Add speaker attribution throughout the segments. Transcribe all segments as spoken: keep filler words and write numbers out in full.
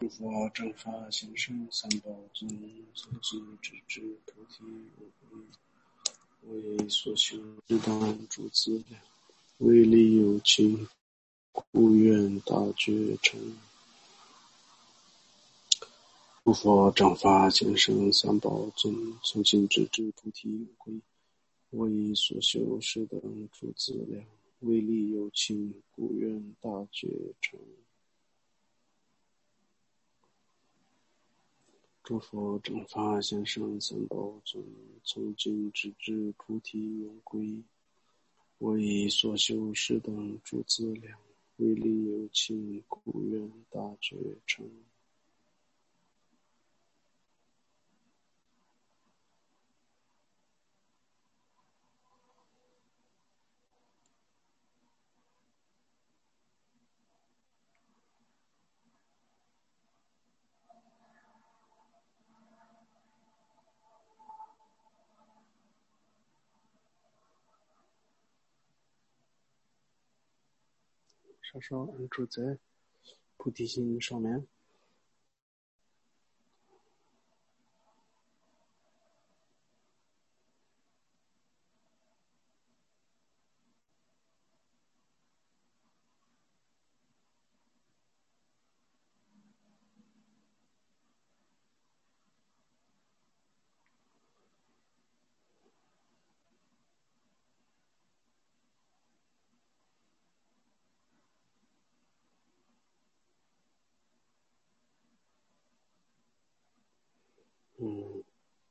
Speaker 1: 诸佛正法行深三宝尊，从今直至菩提为所修之当诸资粮，为利有情，故愿大觉成。诸佛正法行深三宝尊，从今直至菩提归，为所修是等诸资粮，为利有情，故愿大觉成。诸佛正法行深三宝尊，从今直至菩提永归，为所修是等诸资粮，为利有情，故愿大觉成。稍稍安住在菩提心上面。嗯，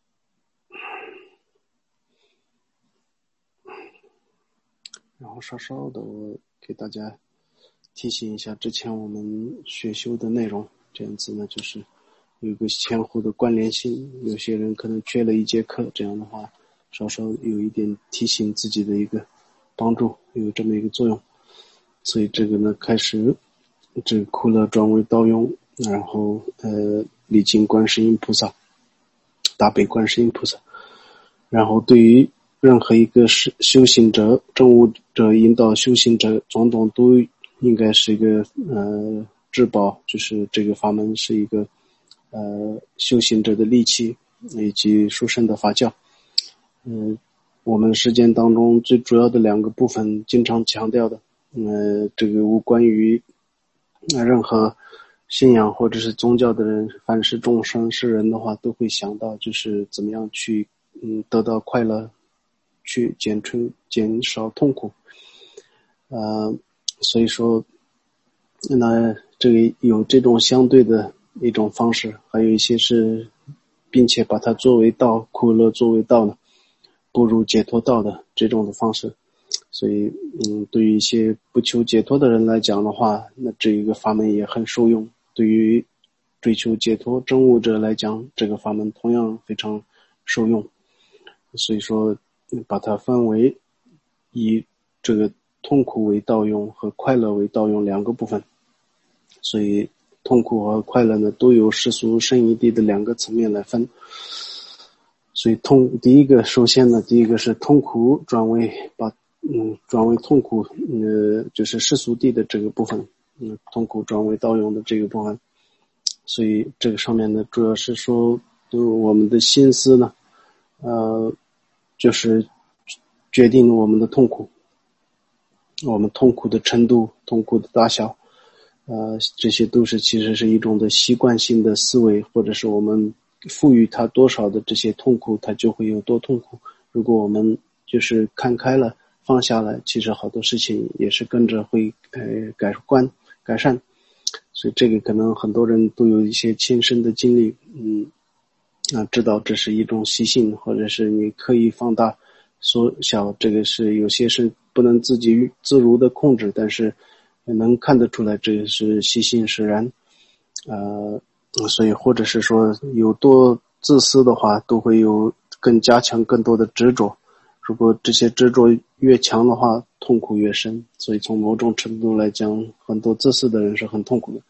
Speaker 1: 然后稍稍的我给大家提醒一下之前我们学修的内容，这样子呢就是有一个前后的关联性，有些人可能缺了一节课，这样的话稍稍有一点提醒自己的一个帮助，有这么一个作用。所以这个呢开始这个苦乐转为道用，然后呃礼敬观世音菩萨，大悲观世音菩萨，然后对于任何一个是修行者、证悟者、引导修行者，种种都应该是一个呃至宝，就是这个法门是一个呃修行者的利器，以及殊胜的法教。嗯、呃，我们实践当中最主要的两个部分，经常强调的，呃，这个无关于呃任何信仰或者是宗教的人，凡是众生是人的话，都会想到就是怎么样去嗯得到快乐，去减除减少痛苦。呃，所以说那这个有这种相对的一种方式，还有一些是并且把它作为道，苦乐作为道呢，步入解脱道的这种的方式。所以嗯，对于一些不求解脱的人来讲的话，那这一个法门也很受用。对于追求解脱证悟者来讲，这个法门同样非常受用。所以说把它分为以这个痛苦为道用和快乐为道用两个部分。所以痛苦和快乐呢都有世俗胜义谛的两个层面来分。所以痛第一个首先呢第一个是痛苦转为把嗯转为痛苦呃就是世俗谛的这个部分，嗯痛苦转为道用的这个部分。所以这个上面呢主要是说就是我们的心思呢呃就是决定我们的痛苦，我们痛苦的程度，痛苦的大小，呃这些都是其实是一种的习惯性的思维，或者是我们赋予它多少的这些痛苦，它就会有多痛苦。如果我们就是看开了放下来，其实好多事情也是跟着会呃改观改善。所以这个可能很多人都有一些亲身的经历，嗯啊，知道这是一种习性，或者是你刻意放大缩小，这个是有些是不能自己自如的控制，但是能看得出来这个是习性使然。呃所以或者是说有多自私的话，都会有更加强更多的执着，如果这些执着越强的话，痛苦越深。所以从某种程度来讲，很多自私的人是很痛苦的。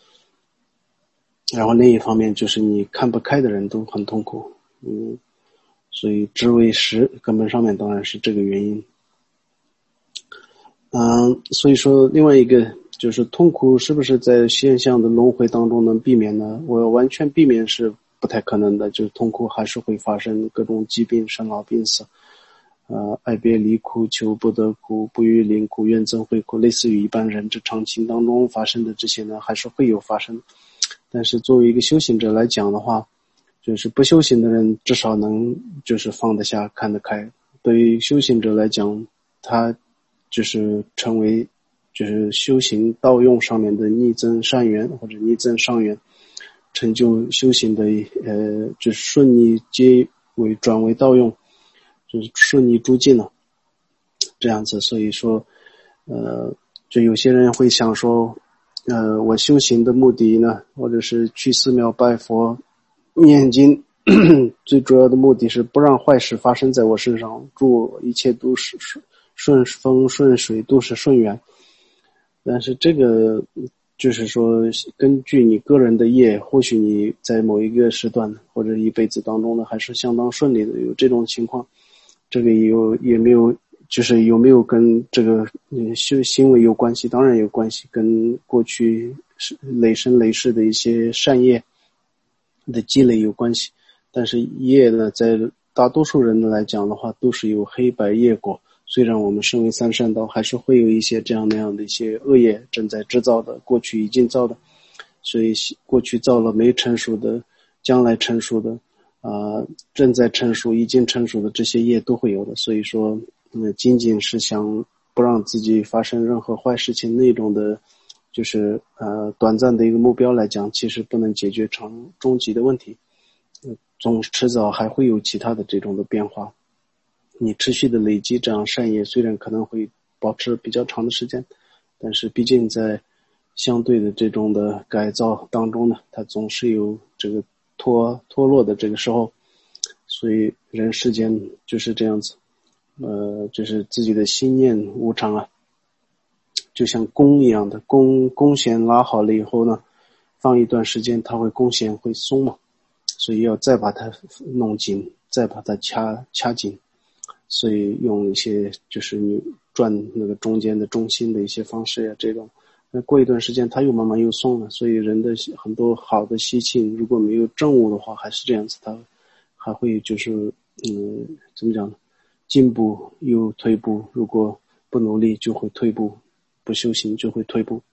Speaker 1: 然后另一方面就是你看不开的人都很痛苦，嗯，所以知为实根本上面当然是这个原因。嗯，所以说另外一个就是痛苦是不是在现象的轮回当中能避免呢？我完全避免是不太可能的，就是痛苦还是会发生，各种疾病、生老病死，呃，爱别离苦，求不得苦，不欲临苦，愿憎会苦，类似于一般人之常情当中发生的这些呢，还是会有发生。但是作为一个修行者来讲的话，就是不修行的人至少能就是放得下看得开，对于修行者来讲，他就是成为就是修行道用上面的逆增善缘或者逆增上缘，成就修行的呃就是顺逆皆为转为道用，就是顺逆诸境了这样子。所以说呃就有些人会想说呃我修行的目的呢，或者是去寺庙拜佛念经最主要的目的是不让坏事发生在我身上，祝我一切都是顺风顺水，都是顺缘。但是这个就是说根据你个人的业，或许你在某一个时段或者一辈子当中呢还是相当顺利的，有这种情况，这个有也没有就是有没有跟这个修行为有关系？当然有关系，跟过去累生累世的一些善业的积累有关系。但是业呢，在大多数人来讲的话，都是有黑白业果。虽然我们身为三善道，还是会有一些这样那样的一些恶业正在制造的，过去已经造的，所以过去造了没成熟的，将来成熟的，啊、呃，正在成熟、已经成熟的这些业都会有的。所以说，嗯，仅仅是想不让自己发生任何坏事情那种的，就是呃短暂的一个目标来讲，其实不能解决长终极的问题。总迟早还会有其他的这种的变化，你持续的累积这样善业，虽然可能会保持比较长的时间，但是毕竟在相对的这种的改造当中呢，它总是有这个脱脱落的这个时候，所以人世间就是这样子，呃，就是自己的心念无常啊，就像弓一样的，弓弓弦拉好了以后呢，放一段时间，它会弓弦会松嘛。所以要再把它弄紧，再把它掐掐紧，所以用一些就是你转那个中间的中心的一些方式呀，这种，那过一段时间它又慢慢又松了。所以人的很多好的习气，如果没有正悟的话，还是这样子，它还会就是嗯怎么讲呢？进步又退步，如果不努力就会退步，不修行就会退步。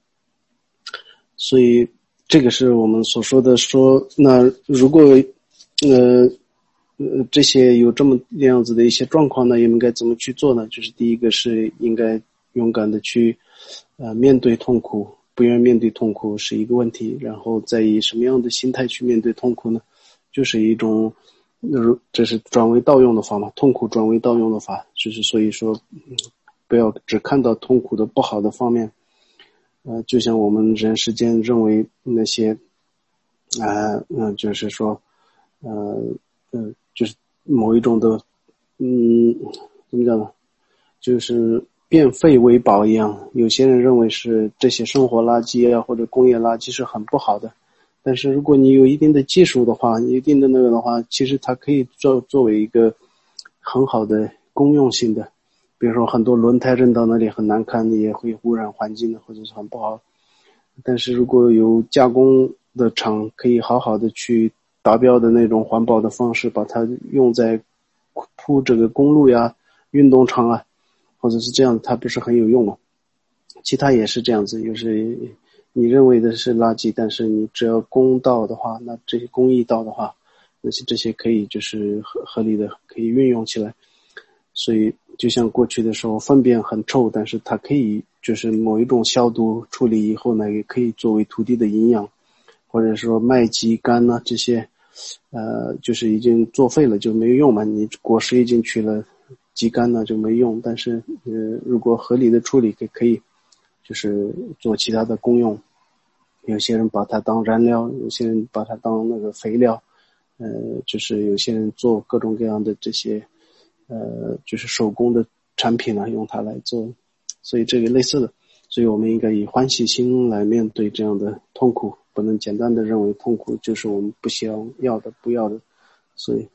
Speaker 1: 所以这个是我们所说的说，那如果呃呃这些有这么样子的一些状况呢，应该怎么去做呢？就是第一个是应该勇敢的去呃面对痛苦，不愿面对痛苦是一个问题，然后再以什么样的心态去面对痛苦呢？就是一种这是转为道用的法嘛，痛苦转为道用的法，就是所以说不要只看到痛苦的不好的方面。呃，就像我们人世间认为那些，呃，嗯、呃，就是说，呃，呃，就是某一种的，嗯，怎么讲呢？就是变废为宝一样。有些人认为是这些生活垃圾啊，或者工业垃圾是很不好的。但是如果你有一定的技术的话，一定的那个的话，其实它可以作作为一个很好的公用性的。比如说很多轮胎扔到那里很难看的，也会污染环境的，或者是很不好。但是如果有加工的厂可以好好的去达标的那种环保的方式，把它用在铺这个公路呀、运动场啊，或者是这样，它不是很有用吗？其他也是这样子，就是你认为的是垃圾，但是你只要公道的话，那这些公益道的话，那些这些可以就是合合理的可以运用起来。所以就像过去的时候粪便很臭，但是它可以就是某一种消毒处理以后呢，也可以作为土地的营养，或者说麦秸秆呢这些呃就是已经作废了就没用嘛，你果实已经取了秸秆呢就没用，但是呃如果合理的处理可以就是做其他的功用，有些人把它当燃料，有些人把它当那个肥料，呃就是有些人做各种各样的这些呃，就是手工的产品呢，用它来做，所以这个类似的，所以我们应该以欢喜心来面对这样的痛苦，不能简单的认为痛苦就是我们不想要的、不要的，所以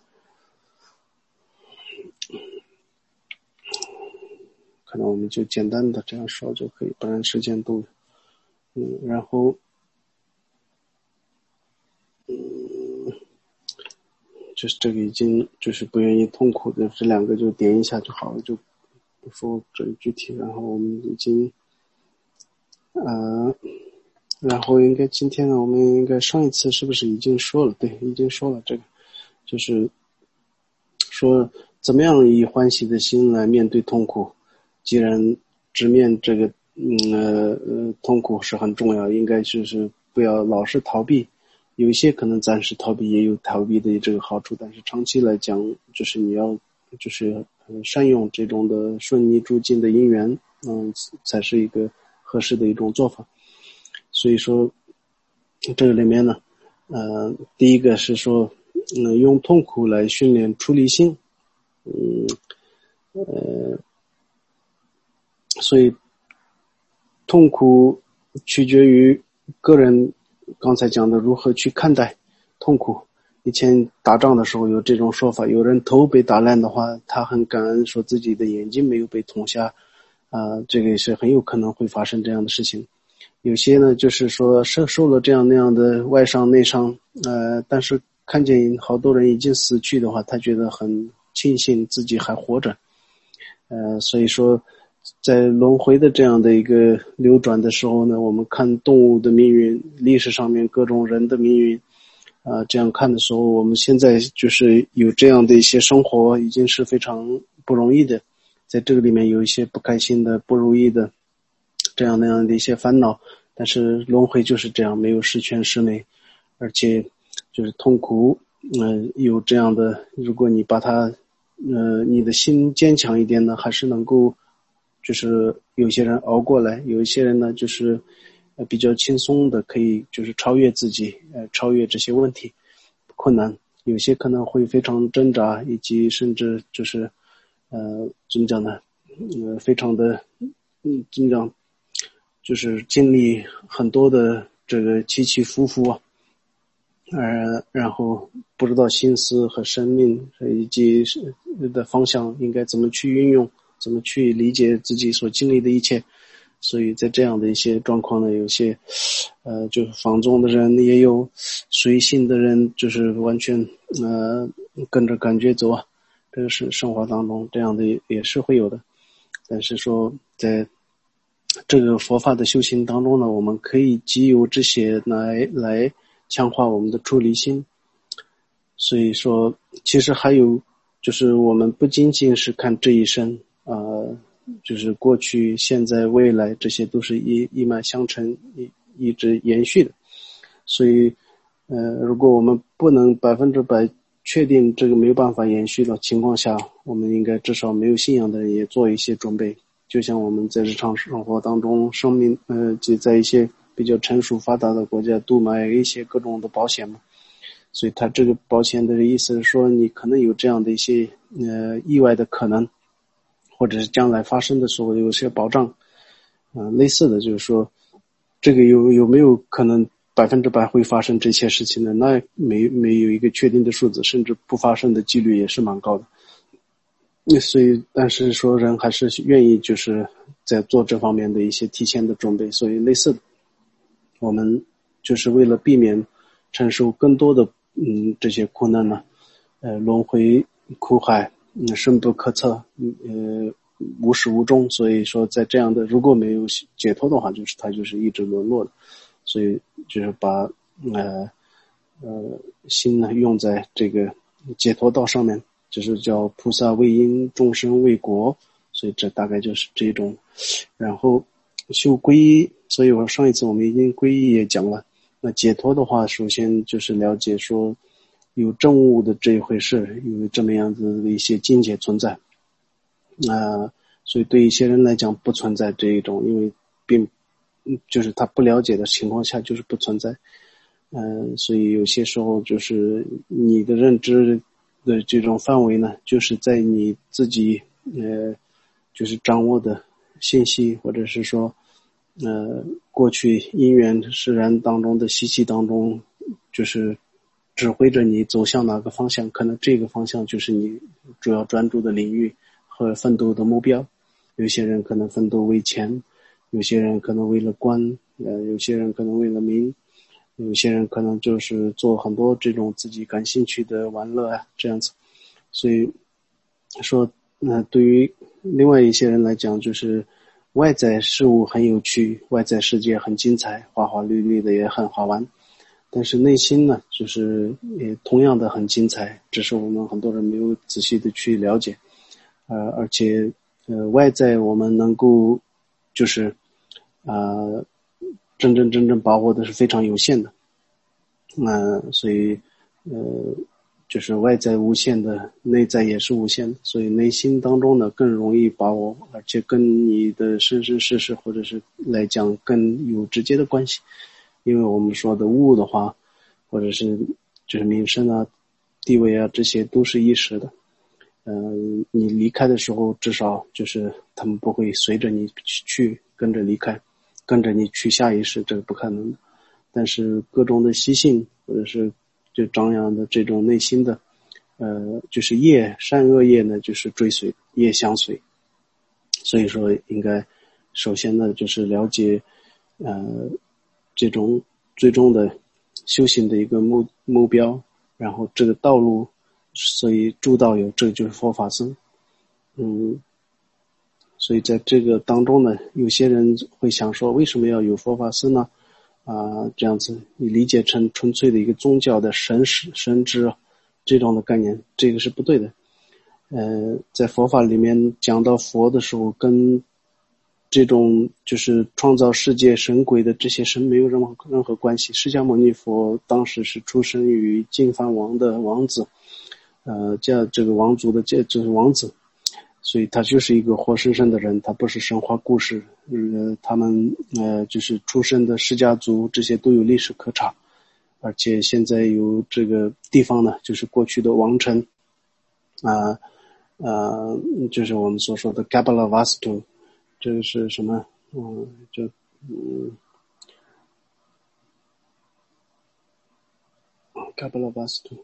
Speaker 1: 可能我们就简单的这样说就可以，不然时间都嗯，然后就是这个已经就是不愿意痛苦的这两个就点一下就好了，就不说这具体。然后我们已经呃然后应该今天呢，我们应该上一次是不是已经说了？对，已经说了这个，就是说怎么样以欢喜的心来面对痛苦。既然直面这个嗯呃呃痛苦是很重要，应该就是不要老是逃避。有一些可能暂时逃避也有逃避的这个好处，但是长期来讲，就是你要就是善用这种的顺逆诸境的因缘，嗯，才是一个合适的一种做法。所以说这个里面呢，呃，第一个是说，嗯，用痛苦来训练出离心，嗯，呃，所以痛苦取决于个人刚才讲的如何去看待痛苦。以前打仗的时候有这种说法，有人头被打烂的话，他很感恩说自己的眼睛没有被捅瞎，啊、呃，这个也是很有可能会发生这样的事情。有些呢，就是说受受了这样那样的外伤内伤，呃，但是看见好多人已经死去的话，他觉得很庆幸自己还活着，呃，所以说，在轮回的这样的一个流转的时候呢，我们看动物的命运，历史上面各种人的命运，啊、呃，这样看的时候，我们现在就是有这样的一些生活，已经是非常不容易的，在这个里面有一些不开心的、不如意的。这样那样的一些烦恼，但是轮回就是这样，没有十全十美，而且就是痛苦，嗯、呃，有这样的，如果你把它，呃，你的心坚强一点呢，还是能够，就是有些人熬过来，有一些人呢，就是呃比较轻松的，可以就是超越自己，呃，超越这些问题困难，有些可能会非常挣扎，以及甚至就是，呃，怎么讲呢，呃，非常的，嗯，怎么讲？就是经历很多的这个起起伏伏啊，呃，然后不知道心思和生命以及的方向应该怎么去运用，怎么去理解自己所经历的一切。所以在这样的一些状况呢，有些呃就是放纵的人，也有随性的人，就是完全呃跟着感觉走啊，这个是生活当中这样的也是会有的。但是说在这个佛法的修行当中呢，我们可以藉由这些来来强化我们的出离心。所以说其实还有就是我们不仅仅是看这一生，呃就是过去现在未来，这些都是一一脉相承，一一直延续的。所以呃如果我们不能百分之百确定这个没有办法延续的情况下，我们应该至少没有信仰的人也做一些准备。就像我们在日常生活当中，生命呃，就在一些比较成熟发达的国家都买一些各种的保险嘛，所以它这个保险的意思是说，你可能有这样的一些呃意外的可能，或者是将来发生的时候有些保障，嗯、呃，类似的就是说，这个有有没有可能百分之百会发生这些事情呢？那没没有一个确定的数字，甚至不发生的几率也是蛮高的。所以但是说人还是愿意就是在做这方面的一些提前的准备，所以类似的我们就是为了避免承受更多的嗯这些苦难呢，呃轮回苦海嗯深不可测，呃无始无终，所以说在这样的如果没有解脱的话，就是它就是一直沦落的，所以就是把呃呃心呢用在这个解脱道上面，就是叫菩萨为因，众生为果，所以这大概就是这种。然后修皈依，所以我上一次我们已经皈依也讲了。那解脱的话，首先就是了解说有证悟的这一回事，有这么样子的一些境界存在。那、呃、所以对一些人来讲不存在这一种，因为并就是他不了解的情况下就是不存在。嗯、呃，所以有些时候就是你的认知的这种范围呢，就是在你自己呃，就是掌握的信息，或者是说呃，过去因缘使然当中的习气当中，就是指挥着你走向哪个方向，可能这个方向就是你主要专注的领域和奋斗的目标。有些人可能奋斗为钱，有些人可能为了官， 呃，有些人可能为了名，有些人可能就是做很多这种自己感兴趣的玩乐啊，这样子。所以说，呃，对于另外一些人来讲，就是外在事物很有趣，外在世界很精彩，花花绿绿的也很好玩。但是内心呢，就是也同样的很精彩，只是我们很多人没有仔细的去了解。呃，而且呃，外在我们能够就是呃真真正正把握的是非常有限的。那、呃、所以呃就是外在无限的，内在也是无限的，所以内心当中呢更容易把握，而且跟你的生生世世或者是来讲更有直接的关系。因为我们说的物的话，或者是就是名声啊、地位啊，这些都是一时的。嗯、呃，你离开的时候，至少就是他们不会随着你去跟着离开，跟着你去下一世，这个不可能的。但是各种的习性，或者是就张扬的这种内心的，呃，就是业善恶业呢，就是追随业相随。所以说，应该首先呢，就是了解，呃，这种最终的修行的一个目目标，然后这个道路。所以诸道有，这就是佛法僧。嗯，所以在这个当中呢，有些人会想说，为什么要有佛法僧呢？啊、呃，这样子你理解成纯粹的一个宗教的神识、神知这种的概念，这个是不对的。呃，在佛法里面讲到佛的时候，跟这种就是创造世界神鬼的这些神没有任何任何关系。释迦牟尼佛当时是出生于净饭王的王子。呃，叫这个王族的这就是王子，所以他就是一个活生生的人，他不是神话故事。呃，他们呃就是出生的释迦族这些都有历史可查，而且现在有这个地方呢，就是过去的王城，啊呃，呃，就是我们所说的 Kapilavastu， 这个是什么？嗯，就嗯 Kapilavastu。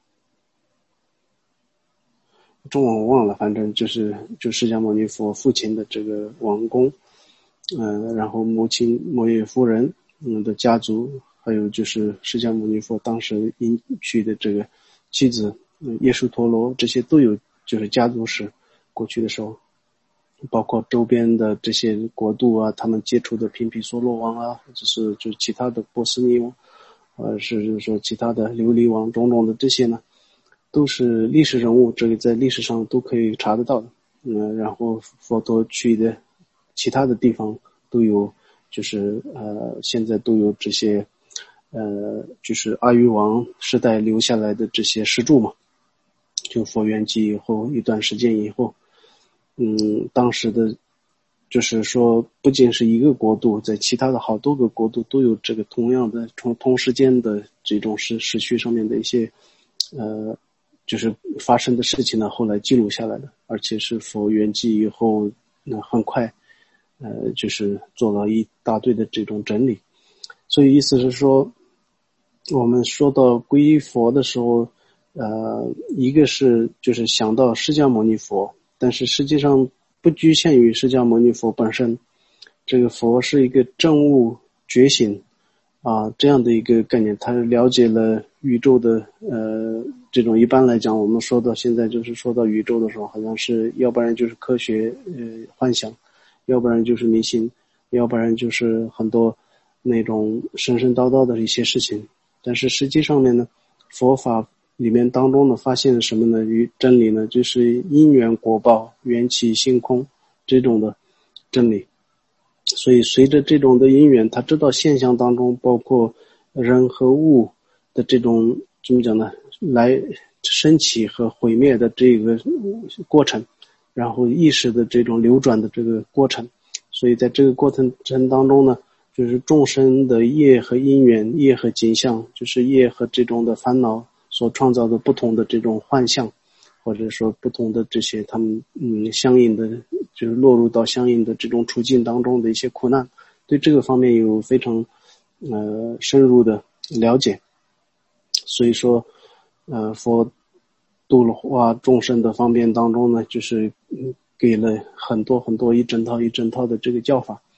Speaker 1: 中文我忘了，反正就是就释迦牟尼佛父亲的这个王宫，嗯、呃，然后母亲摩耶夫人嗯的家族，还有就是释迦牟尼佛当时迎娶的这个妻子嗯耶输陀罗，这些都有就是家族史。过去的时候，包括周边的这些国度啊，他们接触的频毗娑罗王啊，或者是就其他的波斯尼王，呃，是就是说其他的琉璃王种种的这些呢。都是历史人物，这个在历史上都可以查得到的。嗯，然后佛陀去的其他的地方都有，就是呃，现在都有这些，呃，就是阿育王时代留下来的这些石柱嘛。就佛圆寂以后一段时间以后，嗯，当时的，就是说不仅是一个国度，在其他的好多个国度都有这个同样的同同时间的这种时时序上面的一些，呃。就是发生的事情呢，后来记录下来的，而且是佛圆寂以后，那很快，呃，就是做了一大堆的这种整理。所以意思是说，我们说到皈依佛的时候，呃，一个是就是想到释迦牟尼佛，但是实际上不局限于释迦牟尼佛本身，这个佛是一个证悟觉醒。啊，这样的一个概念，他了解了宇宙的呃这种，一般来讲，我们说到现在就是说到宇宙的时候，好像是要不然就是科学呃幻想，要不然就是迷信，要不然就是很多那种神神叨叨的一些事情。但是实际上面呢，佛法里面当中呢发现什么呢？与真理呢，就是因缘果报、缘起性空这种的真理。所以随着这种的因缘，他知道现象当中包括人和物的这种怎么讲呢，来升起和毁灭的这个过程，然后意识的这种流转的这个过程。所以在这个过程当中呢，就是众生的业和因缘，业和景象，就是业和这种的烦恼所创造的不同的这种幻象，或者说不同的这些他们嗯相应的就是落入到相应的这种处境当中的一些苦难，对这个方面有非常呃深入的了解。所以说呃佛度化众生的方面当中呢，就是给了很多很多一整套一整套的这个教法。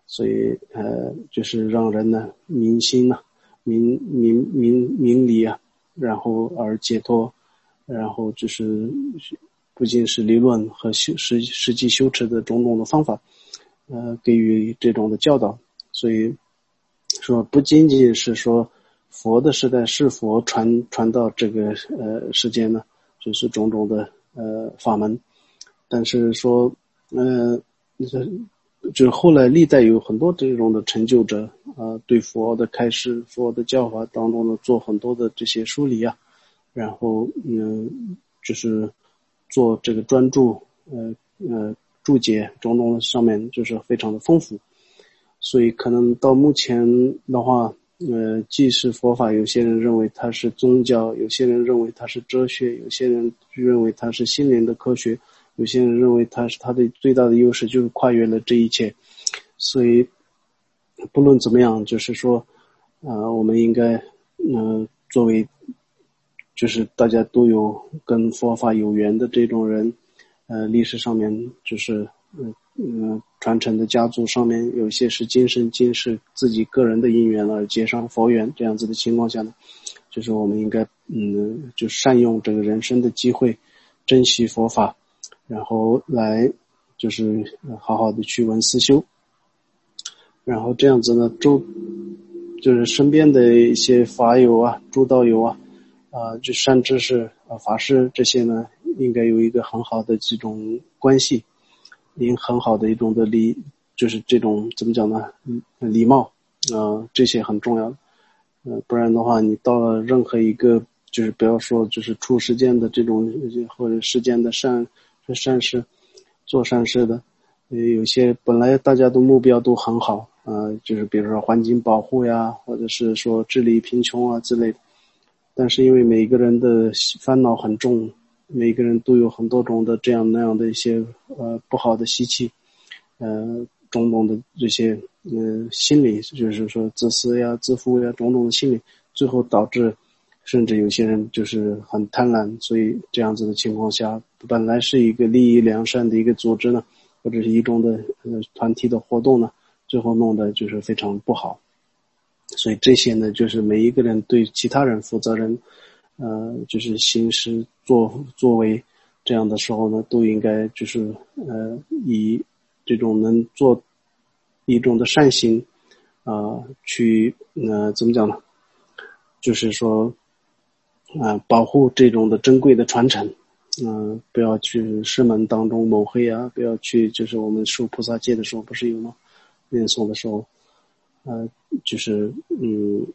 Speaker 1: 所以呃就是让人呢明心呢、啊、明明明明理啊，然后而解脱，然后就是不仅是理论和修实实际修持的种种的方法，呃给予这种的教导。所以说不仅仅是说佛的时代是佛传传到这个呃世间呢，就是种种的呃法门，但是说呃就是后来历代有很多这种的成就者啊、呃，对佛的开示、佛的教法当中呢做很多的这些梳理啊，然后嗯就是做这个专注呃呃注解种种的上面就是非常的丰富。所以可能到目前的话，呃，既是佛法，有些人认为它是宗教，有些人认为它是哲学，有些人认为它是心灵的科学，有些人认为它是它的最大的优势就是跨越了这一切。所以不论怎么样，就是说呃我们应该呃作为就是大家都有跟佛法有缘的这种人，呃历史上面就是嗯嗯传承的家族上面有些是今生今世自己个人的因缘而结上佛缘，这样子的情况下呢，就是我们应该嗯就善用这个人生的机会，珍惜佛法，然后来就是好好的去闻思修，然后这样子呢周就是身边的一些法友啊、诸道友啊啊、呃，就善知识啊、法师这些呢，应该有一个很好的这种关系，应很好的一种的礼，就是这种怎么讲呢？礼貌啊、呃，这些很重要。呃，不然的话，你到了任何一个，就是不要说就是出世间的这种或者世间的善善事，做善事的，呃，有些本来大家的目标都很好。呃，就是比如说环境保护呀，或者是说治理贫穷啊之类的，但是因为每个人的烦恼很重，每个人都有很多种的这样那样的一些呃不好的习气，呃种种的这些呃心理，就是说自私呀、自负呀种种的心理，最后导致甚至有些人就是很贪婪，所以这样子的情况下，本来是一个利益良善的一个组织呢，或者是一种的呃团体的活动呢，最后弄得就是非常不好。所以这些呢，就是每一个人对其他人负责任，呃，就是行使作作为这样的时候呢，都应该就是呃以这种能做一种的善行啊、呃，去呃怎么讲呢？就是说啊、呃，保护这种的珍贵的传承。嗯、呃，不要去师门当中抹黑啊，不要去就是我们受菩萨戒的时候不是有吗？念诵的时候，呃，就是嗯，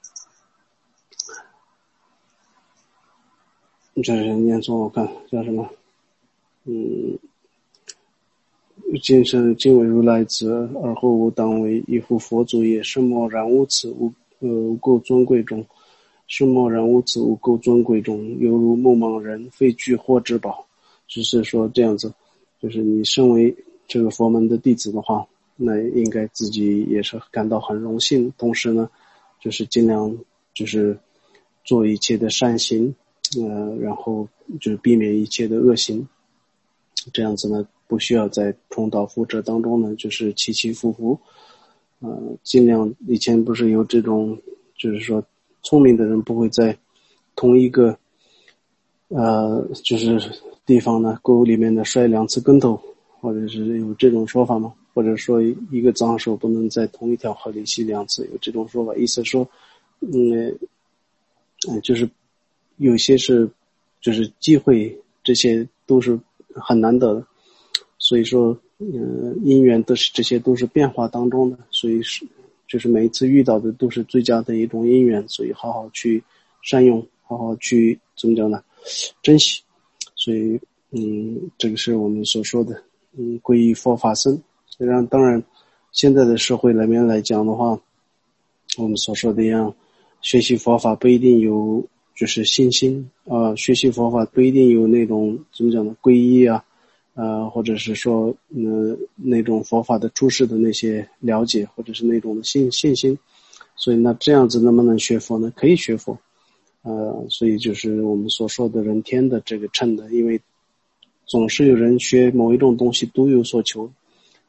Speaker 1: 这是念诵我看叫什么？嗯，今生今为如来子，而后吾当为一夫佛祖也。是莫然无此无呃无垢尊贵中，是莫然无此无垢尊贵中，犹如目盲人，非具获之宝。就是说这样子，就是你身为这个佛门的弟子的话，那应该自己也是感到很荣幸，同时呢，就是尽量就是做一切的善行，呃，然后就是避免一切的恶行。这样子呢，不需要在重蹈覆辙当中呢，就是起起伏伏，呃，尽量以前不是有这种，就是说聪明的人不会在同一个呃，就是地方呢，沟里面呢摔两次跟头，或者是有这种说法吗？或者说一个脏手不能在同一条河里洗两次，有这种说法，意思说，嗯，呃，就是有些是就是机会，这些都是很难得的，所以说呃因缘都是这些都是变化当中的，所以是就是每一次遇到的都是最佳的一种因缘，所以好好去善用，好好去怎么讲呢，珍惜。所以嗯这个是我们所说的嗯皈依佛法僧。虽然当然现在的社会里面来讲的话，我们所说的一样，学习佛法不一定有就是信心啊、呃，学习佛法不一定有那种怎么讲呢，皈依啊，呃，或者是说呃那种佛法的出世的那些了解，或者是那种的信信心。所以那这样子能不能学佛呢？可以学佛，呃，所以就是我们所说的人天的这个称的，因为总是有人学某一种东西都有所求，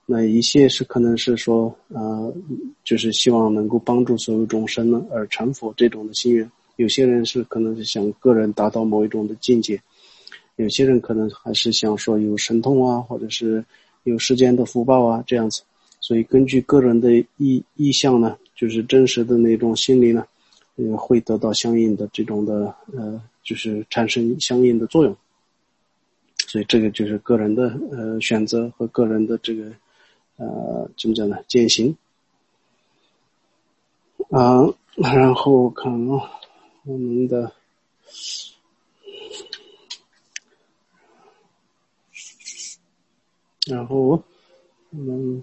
Speaker 1: 那一些是可能是说呃就是希望能够帮助所有众生呢而成佛这种的心愿，有些人是可能是想个人达到某一种的境界，有些人可能还是想说有神通啊，或者是有世间的福报啊这样子。所以根据个人的意意向呢，就是真实的那种心理呢，呃，会得到相应的这种的呃，就是产生相应的作用。所以这个就是个人的呃选择和个人的这个呃怎么讲呢，践行啊、呃。然后看啊，我们的然后我们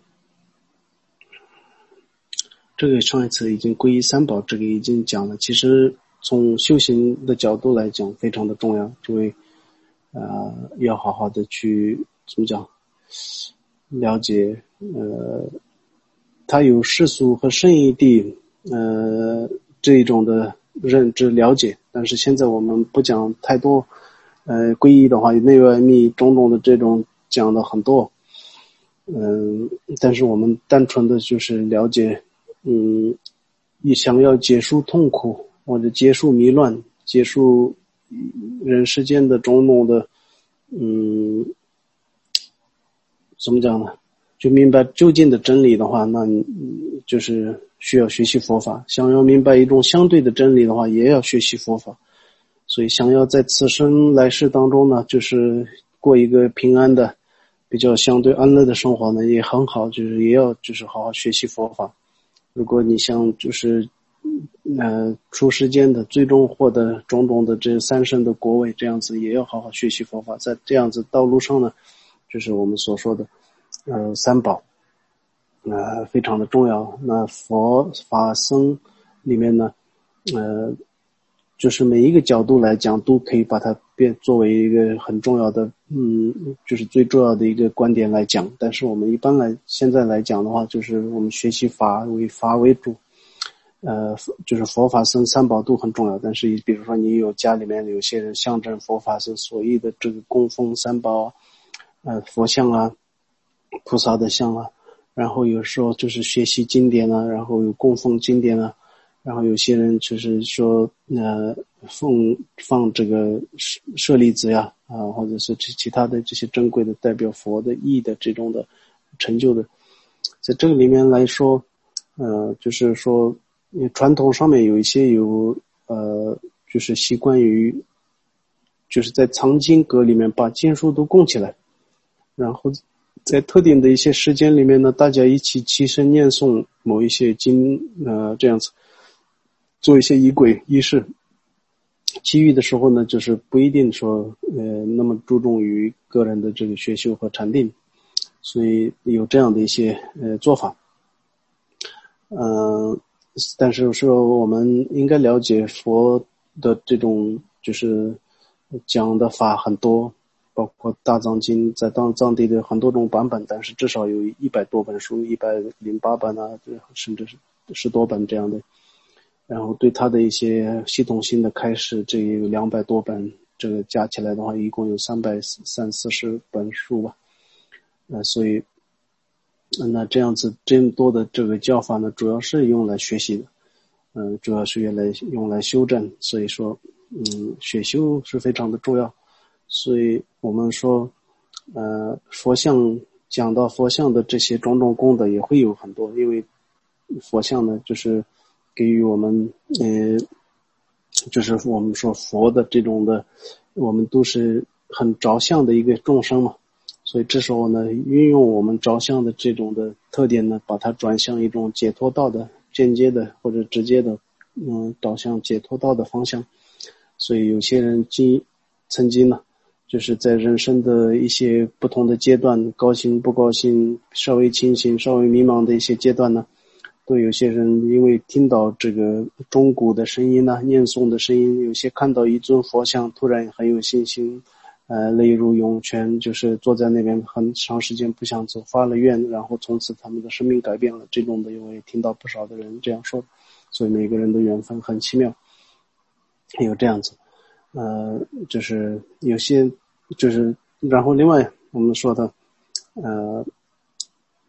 Speaker 1: 这个上一次已经皈依三宝，这个已经讲了。其实从修行的角度来讲，非常的重要，因为呃要好好的去怎么讲，了解呃，它有世俗和圣义地呃这一种的认知了解，但是现在我们不讲太多。呃，皈依的话，内外密种种的这种讲的很多，嗯，但是我们单纯的就是了解。嗯，你想要结束痛苦，或者结束迷乱，结束人世间的种种的，嗯，怎么讲呢？就明白究竟的真理的话，那你就是需要学习佛法。想要明白一种相对的真理的话，也要学习佛法。所以想要在此生来世当中呢，就是过一个平安的、比较相对安乐的生活呢，也很好，就是也要就是好好学习佛法。如果你想就是呃出世间的最终获得种种的这三生的国位，这样子也要好好学习佛法。在这样子道路上呢，就是我们所说的呃三宝呃非常的重要。那佛法僧里面呢呃就是每一个角度来讲都可以把它变作为一个很重要的嗯就是最重要的一个观点来讲。但是我们一般来现在来讲的话，就是我们学习法为法为主，呃就是佛法僧三宝都很重要。但是比如说你有家里面有些人象征佛法僧所谓的这个供奉三宝啊，呃佛像啊，菩萨的像啊，然后有时候就是学习经典啊，然后有供奉经典啊，然后有些人就是说呃奉放这个舍舍利子呀啊，或者是其他的这些珍贵的代表佛的意的这种的成就的。在这个里面来说呃就是说传统上面有一些有呃就是习惯于就是在藏经阁里面把经书都供起来，然后在特定的一些时间里面呢，大家一起齐声念诵某一些经呃这样子做一些仪轨仪式。其余的时候呢，就是不一定说呃那么注重于个人的这个学修和禅定，所以有这样的一些呃做法。嗯、呃，但是说我们应该了解佛的这种就是讲的法很多，包括大藏经在当藏地的很多种版本，但是至少有一百多本书，一百零八本啊，甚至是十多本这样的。然后对它的一些系统性的开示，这也有两百多本，这个加起来的话，一共有三百三四十本书吧。呃，所以，那这样子这么多的这个教法呢，主要是用来学习的，嗯、呃，主要是用来用来修正。所以说，嗯，学修是非常的重要。所以我们说，呃，佛像讲到佛像的这些种种功德也会有很多，因为佛像呢，就是给予我们，呃，就是我们说佛的这种的，我们都是很着相的一个众生嘛，所以这时候呢，运用我们着相的这种的特点呢，把它转向一种解脱道的间接的或者直接的，嗯，导向解脱道的方向。所以有些人经曾经呢，就是在人生的一些不同的阶段，高兴不高兴，稍微清醒稍微迷茫的一些阶段呢，都有些人因为听到这个钟鼓的声音呢、念诵的声音，有些看到一尊佛像突然很有信心，呃，泪如涌泉，就是坐在那边很长时间不想走，发了愿，然后从此他们的生命改变了。这种的我也听到不少的人这样说，所以每个人的缘分很奇妙，有这样子。呃，就是有些就是，然后另外我们说的，呃，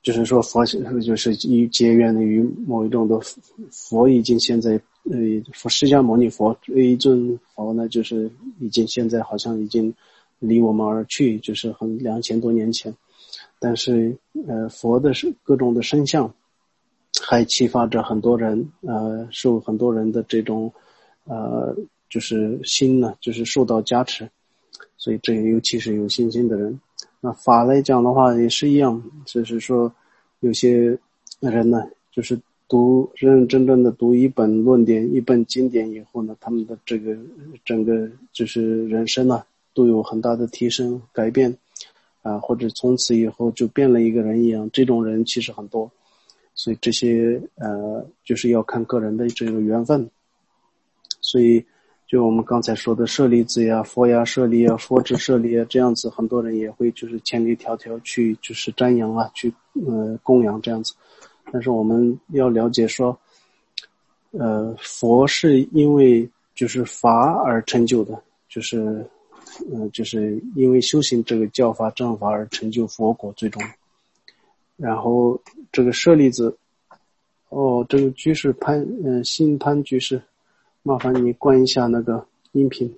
Speaker 1: 就是说佛就是结缘于某一种的佛已经现在呃佛释迦牟尼佛一尊佛呢，就是已经现在好像已经离我们而去，就是很两千多年前，但是呃佛的各种的身相还启发着很多人，呃受很多人的这种呃就是心呢就是受到加持，所以这尤其是有信心的人。那法来讲的话也是一样，就是说有些人呢就是读认认真真的读一本论点一本经典以后呢，他们的这个整个就是人生呢都有很大的提升改变啊，或者从此以后就变了一个人一样，这种人其实很多。所以这些呃就是要看个人的这个缘分。所以就我们刚才说的舍利子呀、佛呀舍利啊、佛智舍利啊，这样子很多人也会就是千里迢迢去就是瞻仰啊，去呃供养这样子。但是我们要了解说呃佛是因为就是法而成就的，就是呃就是因为修行这个教法正法而成就佛果最终。然后这个舍利子哦，这个居士潘呃新潘居士，麻烦你关一下那个音频。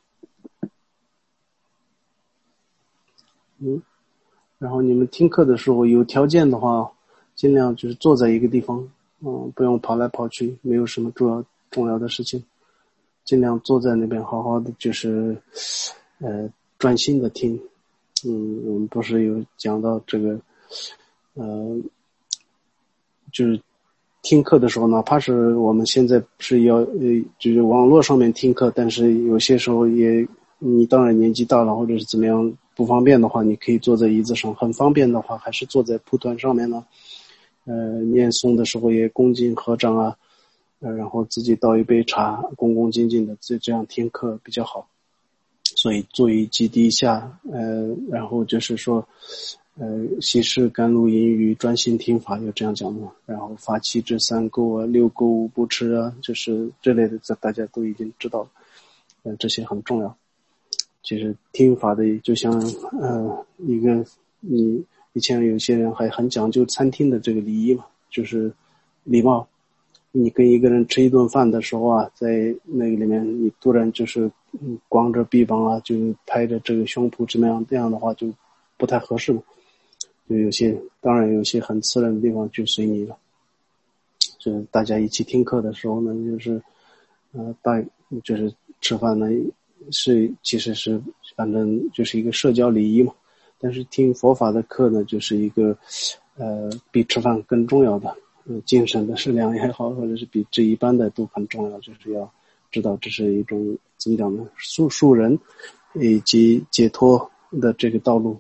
Speaker 1: 嗯，然后你们听课的时候有条件的话，尽量就是坐在一个地方，嗯，不用跑来跑去，没有什么重要重要的事情，尽量坐在那边好好的，就是呃专心的听。嗯，我们不是有讲到这个呃就是听课的时候，哪怕是我们现在是要呃就是网络上面听课，但是有些时候也你当然年纪大了或者是怎么样不方便的话，你可以坐在椅子上，很方便的话还是坐在蒲团上面呢。呃念诵的时候也恭敬合掌啊，呃然后自己倒一杯茶，恭恭敬敬的这这样听课比较好。所以坐于基地下，呃然后就是说呃，习事甘露淫语专心听法，有这样讲的。然后法七至三垢啊，六垢无不吃啊，就是这类的，这大家都已经知道了。呃，这些很重要。其实听法的，就像呃一个你以前有些人还很讲究餐厅的这个礼仪嘛，就是礼貌。你跟一个人吃一顿饭的时候啊，在那个里面你突然就是嗯光着臂膀啊，就拍着这个胸脯怎么样，这样的话就不太合适嘛。就有些当然有些很自然的地方就随你了。就是大家一起听课的时候呢，就是呃大就是吃饭呢是其实是反正就是一个社交礼仪嘛。但是听佛法的课呢，就是一个呃比吃饭更重要的，呃精神的食粮也好，或者是比这一般的都很重要，就是要知道这是一种怎么讲呢，树树人以及解脱的这个道路。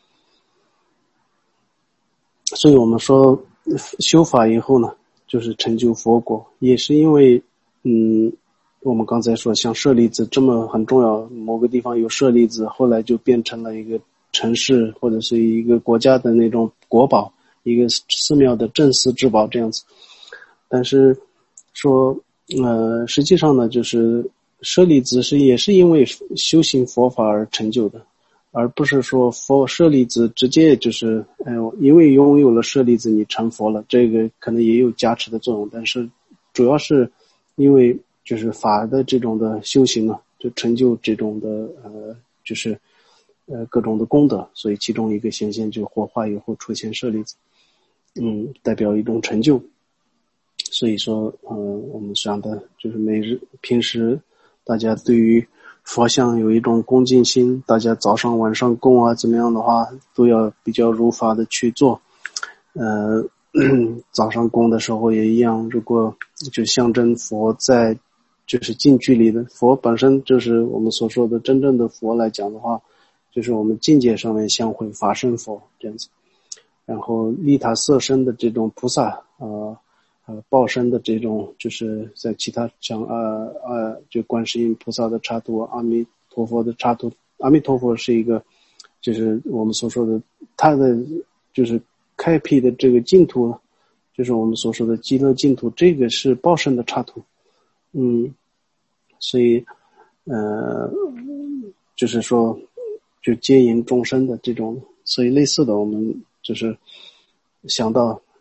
Speaker 1: 所以我们说修法以后呢，就是成就佛果，也是因为嗯我们刚才说像舍利子这么很重要，某个地方有舍利子，后来就变成了一个城市或者是一个国家的那种国宝，一个寺庙的镇寺之宝这样子。但是说呃实际上呢，就是舍利子是也是因为修行佛法而成就的，而不是说佛舍利子直接就是呃因为拥有了舍利子你成佛了，这个可能也有加持的作用，但是主要是因为就是法的这种的修行呢，就成就这种的呃就是呃各种的功德，所以其中一个显现就火化以后出现舍利子，嗯代表一种成就。所以说呃我们想的就是每日平时大家对于佛像有一种恭敬心，大家早上晚上供啊怎么样的话都要比较如法的去做。呃早上供的时候也一样，如果就象征佛在就是近距离的，佛本身就是我们所说的真正的佛来讲的话，就是我们境界上面相会法身佛这样子。然后利他色身的这种菩萨呃呃报身的这种，就是在其他像呃呃就观世音菩萨的刹土，阿弥陀佛的刹土。阿弥陀佛是一个就是我们所说的他的就是开辟的这个净土，就是我们所说的极乐净土，这个是报身的刹土。嗯所以呃就是说就接引众生的这种，所以类似的我们就是想到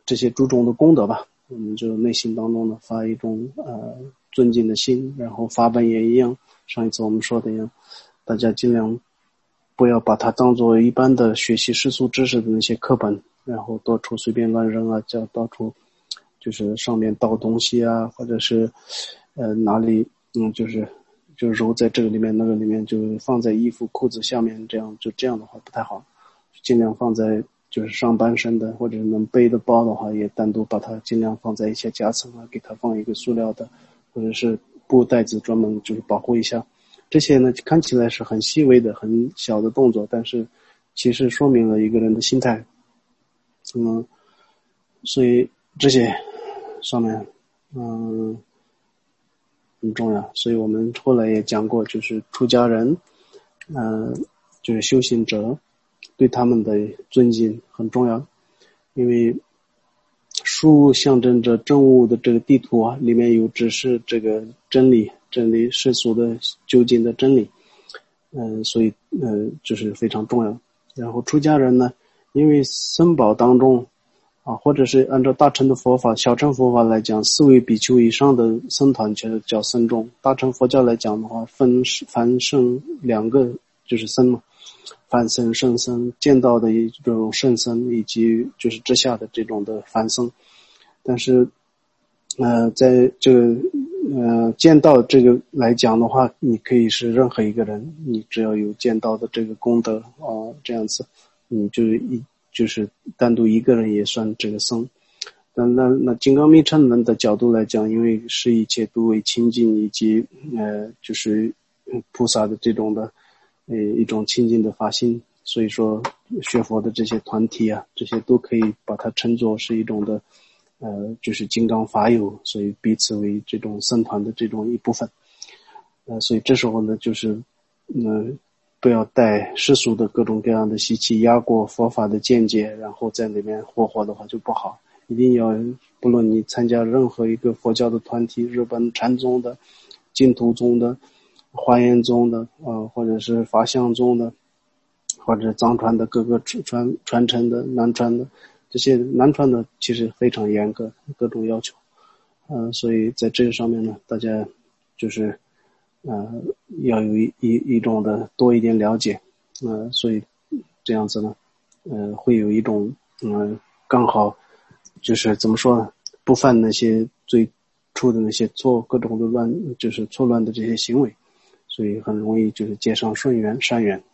Speaker 1: 这些诸种的功德吧，我们就内心当中呢发一种呃尊敬的心，然后法本也一样，上一次我们说的一样，大家尽量不要把它当做一般的学习世俗知识的那些课本，然后到处随便乱扔啊，叫到处就是上面倒东西啊，或者是呃哪里嗯就是就揉在这个里面那个里面，就放在衣服裤子下面，这样就这样的话不太好，尽量放在就是上半身的或者能背的包的话，也单独把它尽量放在一些夹层啊，给它放一个塑料的或者是布袋子，专门就是保护一下。这些呢看起来是很细微的很小的动作，但是其实说明了一个人的心态。嗯，所以这些上面嗯很重要。所以我们后来也讲过，就是出家人呃就是修行者，对他们的尊敬很重要。因为书象征着正悟的这个地图啊，里面有指示这个真理真理世俗的究竟的真理，嗯、呃，所以呃就是非常重要。然后出家人呢，因为僧宝当中啊，或者是按照大乘的佛法小乘佛法来讲，四位比丘以上的僧团就叫僧众。大乘佛教来讲的话，分凡圣两个就是僧嘛，凡僧圣僧，见到的这种圣僧，以及就是之下的这种的凡僧。但是呃在这个呃见到这个来讲的话，你可以是任何一个人，你只要有见到的这个功德啊、呃，这样子你就一就是单独一个人也算这个僧。那那那金刚密乘门的角度来讲，因为是一切都为清净，以及呃就是菩萨的这种的呃一种清净的法心，所以说学佛的这些团体啊，这些都可以把它称作是一种的呃就是金刚法友，所以彼此为这种僧团的这种一部分。呃所以这时候呢，就是呃不要带世俗的各种各样的习气压过佛法的见解，然后在里面霍霍的话就不好。一定要不论你参加任何一个佛教的团体，日本禅宗的、净土宗的、华严宗的呃或者是法相宗的，或者藏传的各个传传承的、南传的，这些南传的其实非常严格，各种要求。呃所以在这个上面呢，大家就是呃要有一一一种的多一点了解。呃所以这样子呢呃会有一种嗯、呃、刚好就是怎么说呢，不犯那些最初的那些错各种的乱就是错乱的这些行为，所以很容易就是结上顺缘善缘。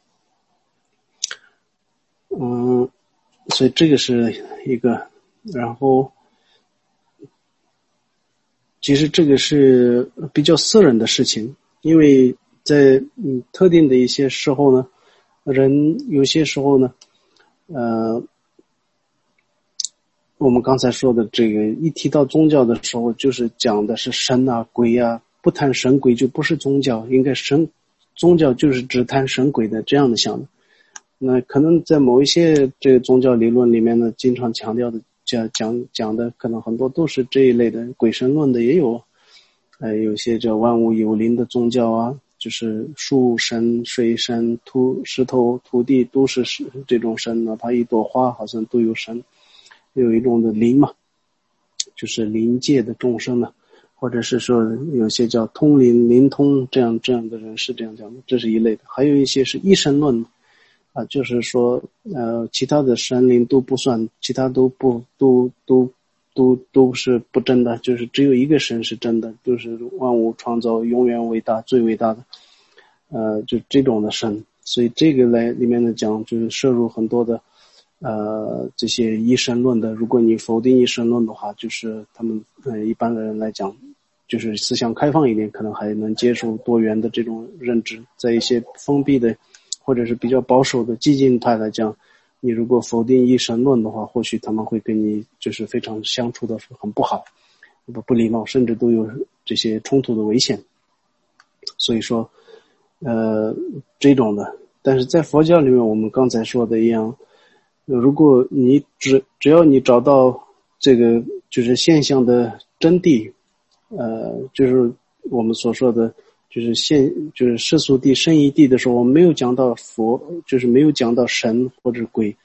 Speaker 1: 嗯，所以这个是一个。然后其实这个是比较私人的事情，因为在嗯特定的一些时候呢，人有些时候呢呃我们刚才说的这个一提到宗教的时候，就是讲的是神啊鬼啊，不谈神鬼就不是宗教，应该神宗教就是只谈神鬼的这样的想的。那可能在某一些这个宗教理论里面呢，经常强调的讲讲讲的可能很多都是这一类的，鬼神论的也有，呃有些叫万物有灵的宗教啊，就是树神、水神、土石头、土地都是这种神，哪怕一朵花好像都有神。有一种的灵嘛，就是灵界的众生呢，或者是说有些叫通灵灵通，这样这样的人是这样讲的，这是一类的。还有一些是一神论啊，就是说呃其他的神灵都不算，其他都不都都都都是不真的，就是只有一个神是真的，就是万物创造永远伟大最伟大的呃就这种的神。所以这个来里面的讲就是摄入很多的呃，这些一神论的，如果你否定一神论的话，就是他们呃一般的人来讲，就是思想开放一点，可能还能接受多元的这种认知。在一些封闭的或者是比较保守的激进派来讲，你如果否定一神论的话，或许他们会跟你就是非常相处的很不好，不不礼貌，甚至都有这些冲突的危险。所以说呃这种的，但是在佛教里面，我们刚才说的一样，如果你只只要你找到这个就是现象的真谛，呃，就是我们所说的，就是现就是世俗谛、圣义谛的时候，我们没有讲到佛，就是没有讲到神或者鬼，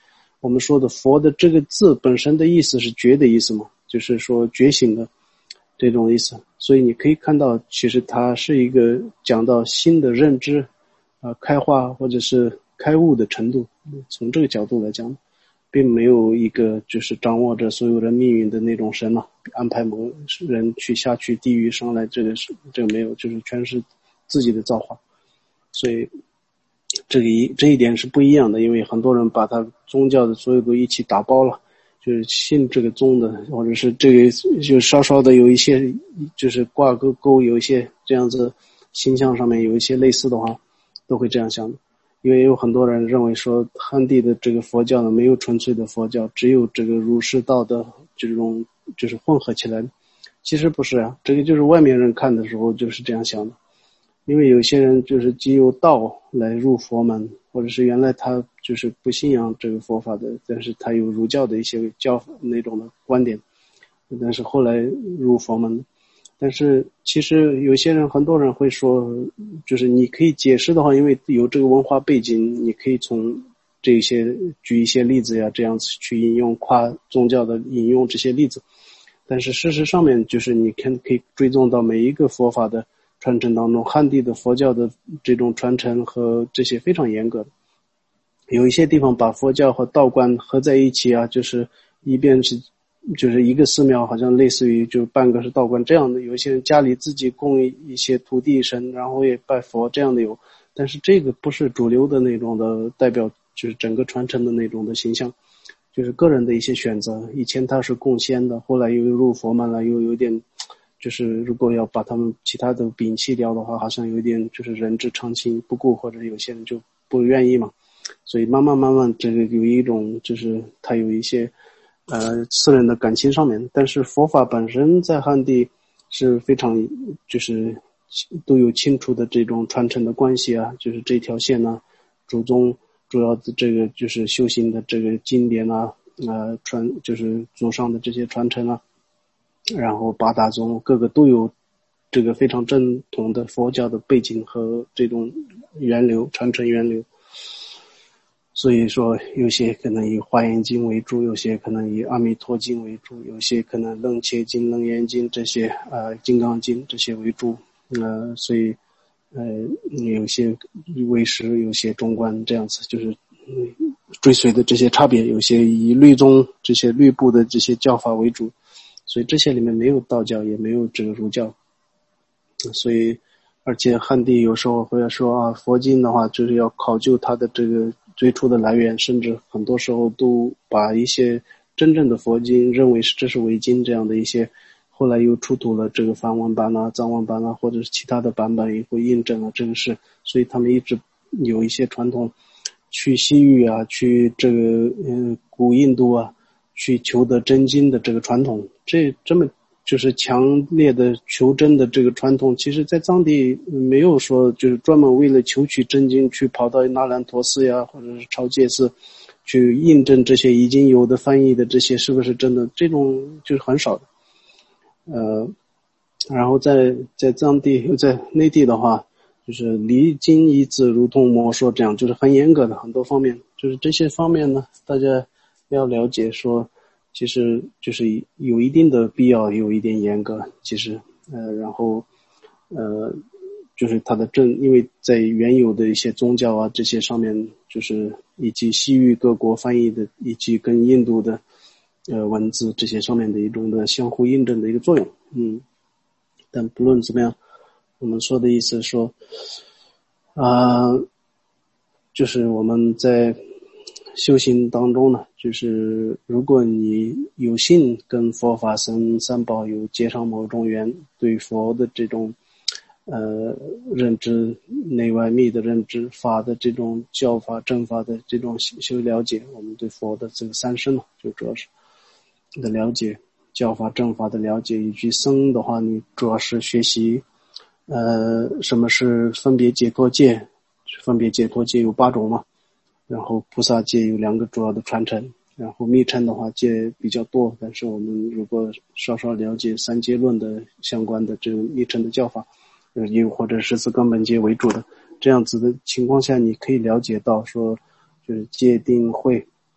Speaker 1: 我们说的佛的这个字本身的意思是觉的意思嘛，就是说觉醒的这种意思。所以你可以看到，其实它是一个讲到新的认知呃开化或者是开悟的程度，从这个角度来讲，并没有一个就是掌握着所有人命运的那种神嘛，安排某人去下去地狱上来，这个是这个没有，就是全是自己的造化。所以这个一这一点是不一样的，因为很多人把他宗教的所有都一起打包了，就是信这个宗的，或者是这个就稍稍的有一些就是挂钩钩有一些这样子形象上面有一些类似的话，都会这样想的。因为有很多人认为说汉地的这个佛教呢，没有纯粹的佛教，只有这个儒释道的这种就是混合起来的。其实不是啊，这个就是外面人看的时候就是这样想的。因为有些人就是藉由道来入佛门，或者是原来他就是不信仰这个佛法的，但是他有儒教的一些教那种的观点，但是后来入佛门。但是其实有些人很多人会说，就是你可以解释的话，因为有这个文化背景，你可以从这些举一些例子呀，这样子去引用跨宗教的引用这些例子。但是事实上面就是你看可以追踪到每一个佛法的传承当中，汉地的佛教的这种传承和这些非常严格的，有一些地方把佛教和道观合在一起啊，就是一边是就是一个寺庙，好像类似于就半个是道观这样的。有一些人家里自己供一些土地神，然后也拜佛这样的有，但是这个不是主流的那种的代表，就是整个传承的那种的形象，就是个人的一些选择。以前他是供仙的，后来又入佛门了，又有点就是如果要把他们其他的摒弃掉的话，好像有点就是人之常情不顾，或者有些人就不愿意嘛。所以慢慢慢慢这个有一种就是他有一些呃私人的感情上面，但是佛法本身在汉地是非常就是都有清楚的这种传承的关系啊，就是这条线呢、啊，祖宗主要的这个就是修行的这个经典啊，呃传就是祖上的这些传承啊，然后八大宗各个都有这个非常正统的佛教的背景和这种源流传承源流。所以说有些可能以华严经为主，有些可能以阿弥陀经为主，有些可能楞伽经、楞严经这些呃金刚经这些为主，呃所以呃有些为实，有些中观这样子，就是嗯追随的这些差别，有些以律宗这些律部的这些教法为主，所以这些里面没有道教，也没有这个儒教。所以而且汉地有时候会说啊，佛经的话就是要考究它的这个最初的来源，甚至很多时候都把一些真正的佛经认为是这是伪经，这样的一些后来又出土了这个梵文版啊、藏文版啊，或者是其他的版本也会印证了这个事。所以他们一直有一些传统去西域啊，去这个嗯古印度啊，去求得真经的这个传统，这这么就是强烈的求真的这个传统，其实在藏地没有说就是专门为了求取真经去跑到那兰陀寺呀，或者是超戒寺去印证这些已经有的翻译的这些是不是真的，这种就是很少的。呃，然后在在藏地在内地的话，就是离经一字如同魔说，这样就是很严格的很多方面，就是这些方面呢，大家要了解说。其实就是有一定的必要，有一点严格。其实，呃，然后，呃，就是它的正，因为在原有的一些宗教啊这些上面，就是以及西域各国翻译的，以及跟印度的，呃，文字这些上面的一种的相互印证的一个作用。嗯，但不论怎么样，我们说的意思是说，啊、呃，就是我们在。修行当中呢，就是如果你有幸跟佛法僧三宝有结上某种缘，对佛的这种呃认知，内外密的认知，法的这种教法正法的这种修了解，我们对佛的这个三身嘛，就主要是的了解，教法正法的了解，以及僧的话，你主要是学习呃什么是分别解脱戒，分别解脱戒有八种嘛。然后菩萨戒有两个主要的传承，然后密乘的话戒比较多，但是我们如果稍稍了解三戒论的相关的这种密乘的教法，又或者十四根本戒为主的这样子的情况下，你可以了解到说就是戒定慧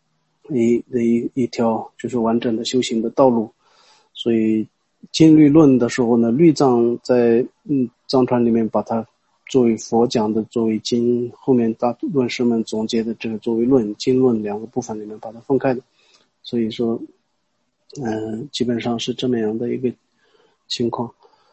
Speaker 1: 一的一一条就是完整的修行的道路。所以经律论的时候呢，律藏在嗯藏传里面把它作为佛讲的，作为经，后面大论师们总结的这个作为论经论两个部分里面把它分开的。所以说嗯、呃，基本上是这么样的一个情况。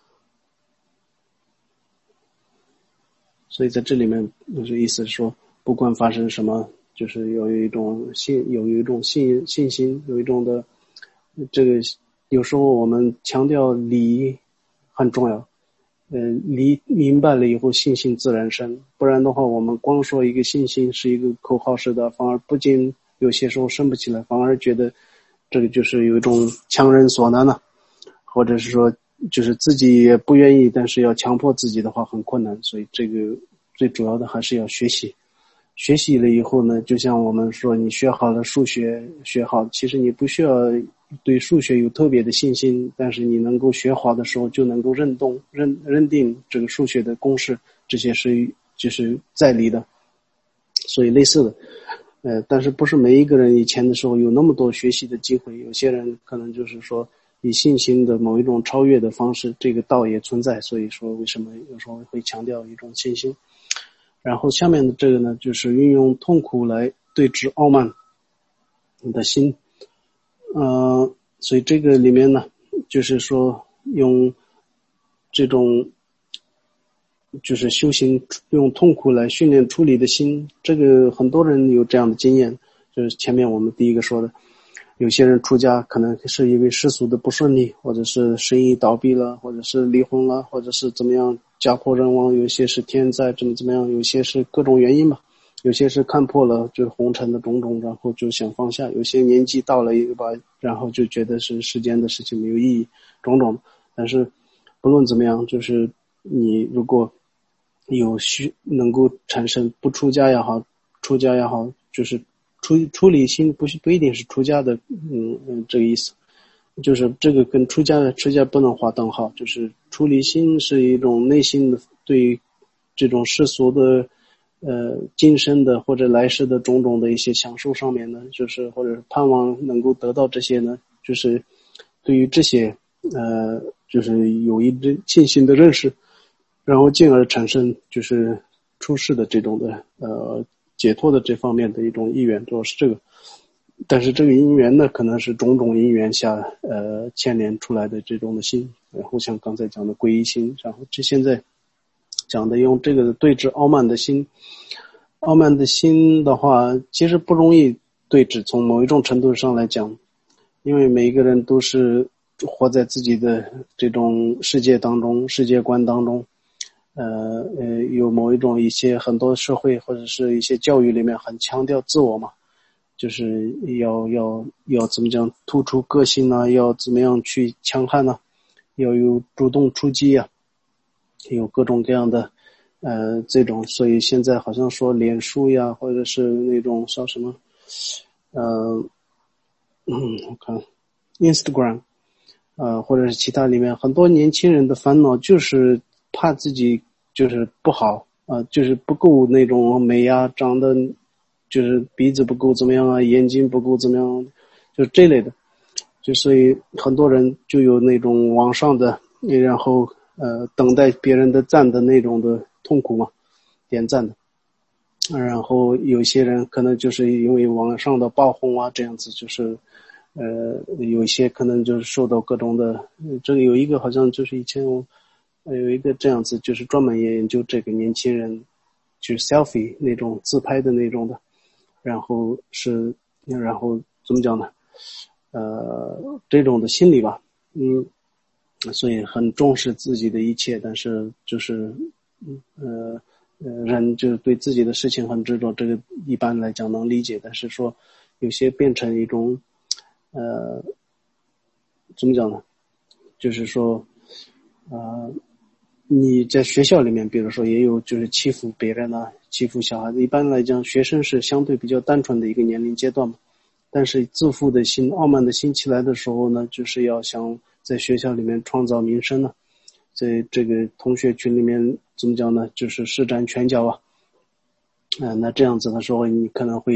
Speaker 1: 所以在这里面就是意思是说，不管发生什么，就是有一种信，有一种信信心，有一种的这个，有时候我们强调理很重要，呃，理明白了以后，信心自然生。不然的话，我们光说一个信心是一个口号式的，反而不仅有些时候生不起来，反而觉得这个就是有一种强人所难了，或者是说就是自己也不愿意，但是要强迫自己的话很困难。所以这个最主要的还是要学习。学习了以后呢，就像我们说，你学好了数学，学好，其实你不需要对数学有特别的信心，但是你能够学好的时候，就能够认动认认定这个数学的公式，这些是就是在理的。所以类似的，呃，但是不是每一个人以前的时候有那么多学习的机会，有些人可能就是说以信心的某一种超越的方式，这个道也存在。所以说为什么有时候会强调一种信心。然后下面的这个呢，就是运用痛苦来对治傲慢的心。呃，所以这个里面呢，就是说用这种就是修行，用痛苦来训练处理的心。这个很多人有这样的经验，就是前面我们第一个说的，有些人出家可能是因为世俗的不顺利，或者是生意倒闭了，或者是离婚了，或者是怎么样家破人亡，有些是天灾怎么怎么样，有些是各种原因吧，有些是看破了就是红尘的种种，然后就想放下，有些年纪到了一个吧，然后就觉得是世间的事情没有意义，种种。但是不论怎么样，就是你如果有需能够产生不出家也好，出家也好，就是出出离心不不一定是出家的，嗯嗯，这个意思，就是这个跟出家的出家不能划等号，就是出离心是一种内心的对这种世俗的呃今生的或者来世的种种的一些享受上面呢，就是或者盼望能够得到这些呢，就是对于这些呃就是有一定信心的认识，然后进而产生就是出世的这种的呃解脱的这方面的一种意愿，主要是这个。但是这个因缘呢，可能是种种因缘下呃牵连出来的这种的心，然后像刚才讲的皈依心，然后这现在讲的用这个对治傲慢的心。傲慢的心的话，其实不容易对治，从某一种程度上来讲，因为每一个人都是活在自己的这种世界当中，世界观当中，呃呃，有某一种一些很多社会或者是一些教育里面很强调自我嘛，就是要要要怎么讲突出个性啊，要怎么样去强悍啊，要有主动出击啊，有各种各样的呃这种，所以现在好像说脸书呀，或者是那种叫什么呃嗯我看 Instagram 呃或者是其他里面很多年轻人的烦恼就是怕自己就是不好啊、呃，就是不够那种美呀，长得就是鼻子不够怎么样啊，眼睛不够怎么样，就这类的，就所以很多人就有那种网上的，然后呃等待别人的赞的那种的痛苦嘛，点赞的，然后有些人可能就是因为网上的爆红啊，这样子就是呃有一些可能就是受到各种的，这个有一个好像就是以前我有一个这样子，就是专门研究这个年轻人就是 selfie 那种自拍的那种的，然后是然后怎么讲呢，呃这种的心理吧，嗯，所以很重视自己的一切，但是就是呃呃人就是对自己的事情很执着，这个一般来讲能理解，但是说有些变成一种呃怎么讲呢，就是说呃你在学校里面比如说也有就是欺负别人啊，欺负小孩子，一般来讲学生是相对比较单纯的一个年龄阶段嘛，但是自负的心傲慢的心起来的时候呢，就是要想在学校里面创造名声呢，在这个同学群里面怎么讲呢，就是施展拳脚啊，呃那这样子的时候你可能会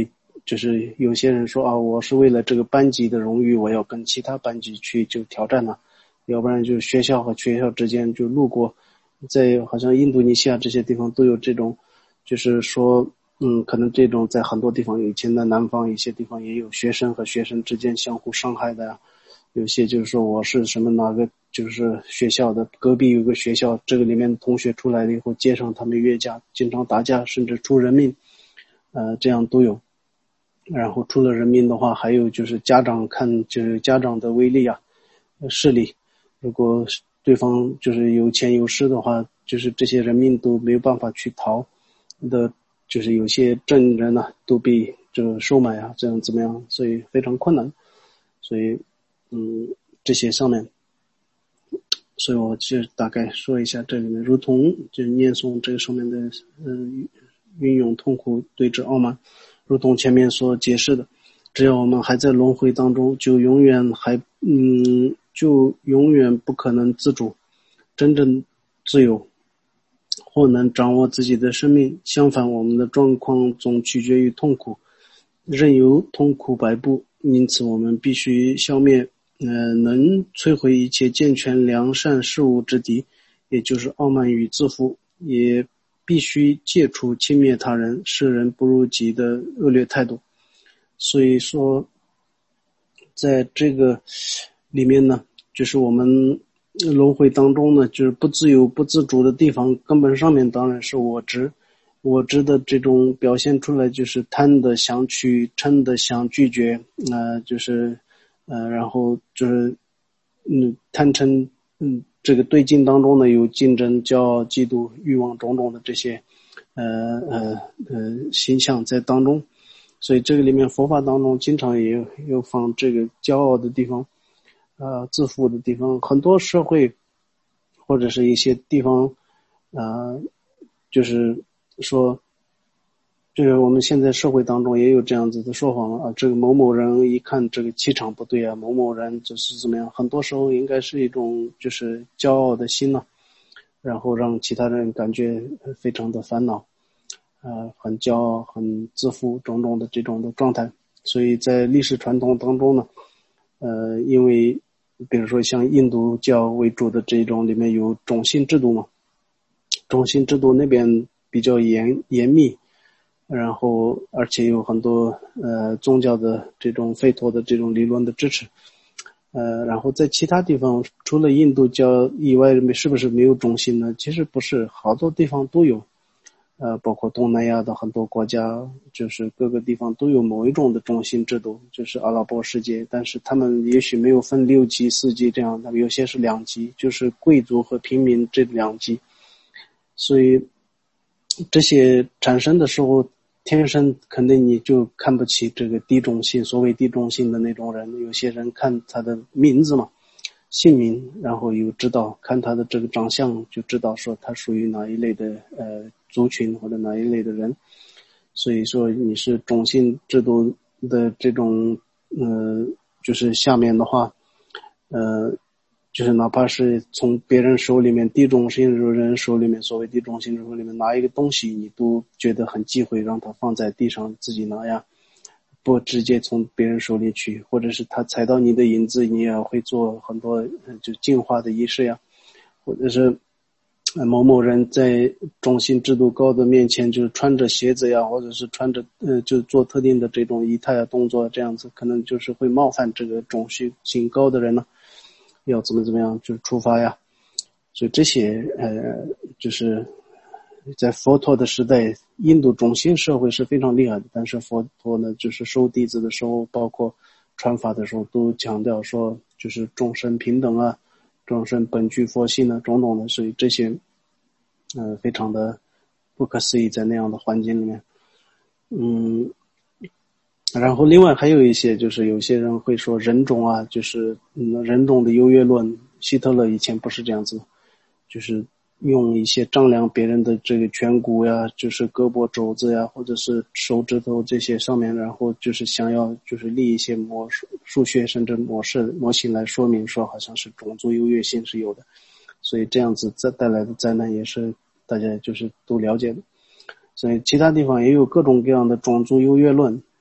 Speaker 1: 就是有些人说啊，我是为了这个班级的荣誉，我要跟其他班级去就挑战了，要不然就学校和学校之间就路过，在好像印度尼西亚这些地方都有这种，就是说嗯，可能这种在很多地方，以前的南方一些地方也有学生和学生之间相互伤害的呀。有些就是说我是什么哪个就是学校的隔壁有个学校，这个里面同学出来了以后，街上他们约架，经常打架，甚至出人命，呃，这样都有。然后出了人命的话，还有就是家长看就是家长的威力啊，势力，如果对方就是有钱有势的话，就是这些人命都没有办法去逃的，就是有些证人呢、啊、都被就收买啊，这样怎么样，所以非常困难。所以嗯，这些上面，所以我就大概说一下这里面，如同就念诵这个上面的呃运用痛苦对峙傲慢，如同前面所解释的，只要我们还在轮回当中，就永远还嗯就永远不可能自主，真正自由或能掌握自己的生命。相反，我们的状况总取决于痛苦，任由痛苦摆布，因此我们必须消灭呃，能摧毁一切健全良善事物之敌，也就是傲慢与自负，也必须戒除轻蔑他人、视人不如己的恶劣态度。所以说，在这个里面呢，就是我们轮回当中呢，就是不自由、不自主的地方，根本上面当然是我执。我执的这种表现出来，就是贪的想取，嗔的想拒绝，呃，就是呃，然后就是嗯，贪嗔嗯，这个对境当中呢，有竞争、骄傲、嫉妒、欲望种种的这些呃呃呃形象在当中。所以这个里面佛法当中经常也有有放这个骄傲的地方，呃，自负的地方，很多社会或者是一些地方，呃，就是说，就是我们现在社会当中也有这样子的说法了啊，这个某某人一看这个气场不对啊，某某人就是怎么样，很多时候应该是一种就是骄傲的心呢、啊，然后让其他人感觉非常的烦恼。呃，很骄傲、很自负种种的这种的状态，所以在历史传统当中呢，呃，因为比如说像印度教为主的这种里面有种姓制度嘛，种姓制度那边比较严严密，然后而且有很多呃宗教的这种吠陀的这种理论的支持，呃，然后在其他地方除了印度教以外，是不是没有种姓呢？其实不是，好多地方都有。呃，包括东南亚的很多国家，就是各个地方都有某一种的种姓制度，就是阿拉伯世界，但是他们也许没有分六级、四级这样，他们有些是两级，就是贵族和平民这两级。所以这些产生的时候，天生肯定你就看不起这个低种姓，所谓低种姓的那种人。有些人看他的名字嘛，姓名，然后有知道看他的这个长相就知道说他属于哪一类的呃族群或者哪一类的人。所以说你是种姓制度的这种呃就是下面的话，呃就是哪怕是从别人手里面低种姓人手里面，所谓低种姓人手里面拿一个东西，你都觉得很忌讳，让他放在地上自己拿呀，不直接从别人手里取，或者是他踩到你的影子，你也会做很多就净化的仪式呀，或者是某某人在种姓制度高的面前，就是穿着鞋子呀，或者是穿着呃就做特定的这种仪态啊动作，这样子可能就是会冒犯这个种姓高的人呢，要怎么怎么样就是处罚呀。所以这些呃就是在佛陀的时代，印度种姓社会是非常厉害的，但是佛陀呢，就是收弟子的时候，包括传法的时候，都强调说，就是众生平等啊，众生本具佛性啊，种种的，所以这些，呃，非常的不可思议，在那样的环境里面，嗯，然后另外还有一些，就是有些人会说人种啊，就是嗯人种的优越论，希特勒以前不是这样子，就是用一些丈量别人的这个颧骨呀，就是胳膊肘子呀，或者是手指头这些上面，然后就是想要就是立一些模数学甚至模式模型来说明说好像是种族优越性是有的，所以这样子再带来的灾难也是大家就是都了解的。所以其他地方也有各种各样的种族优越论，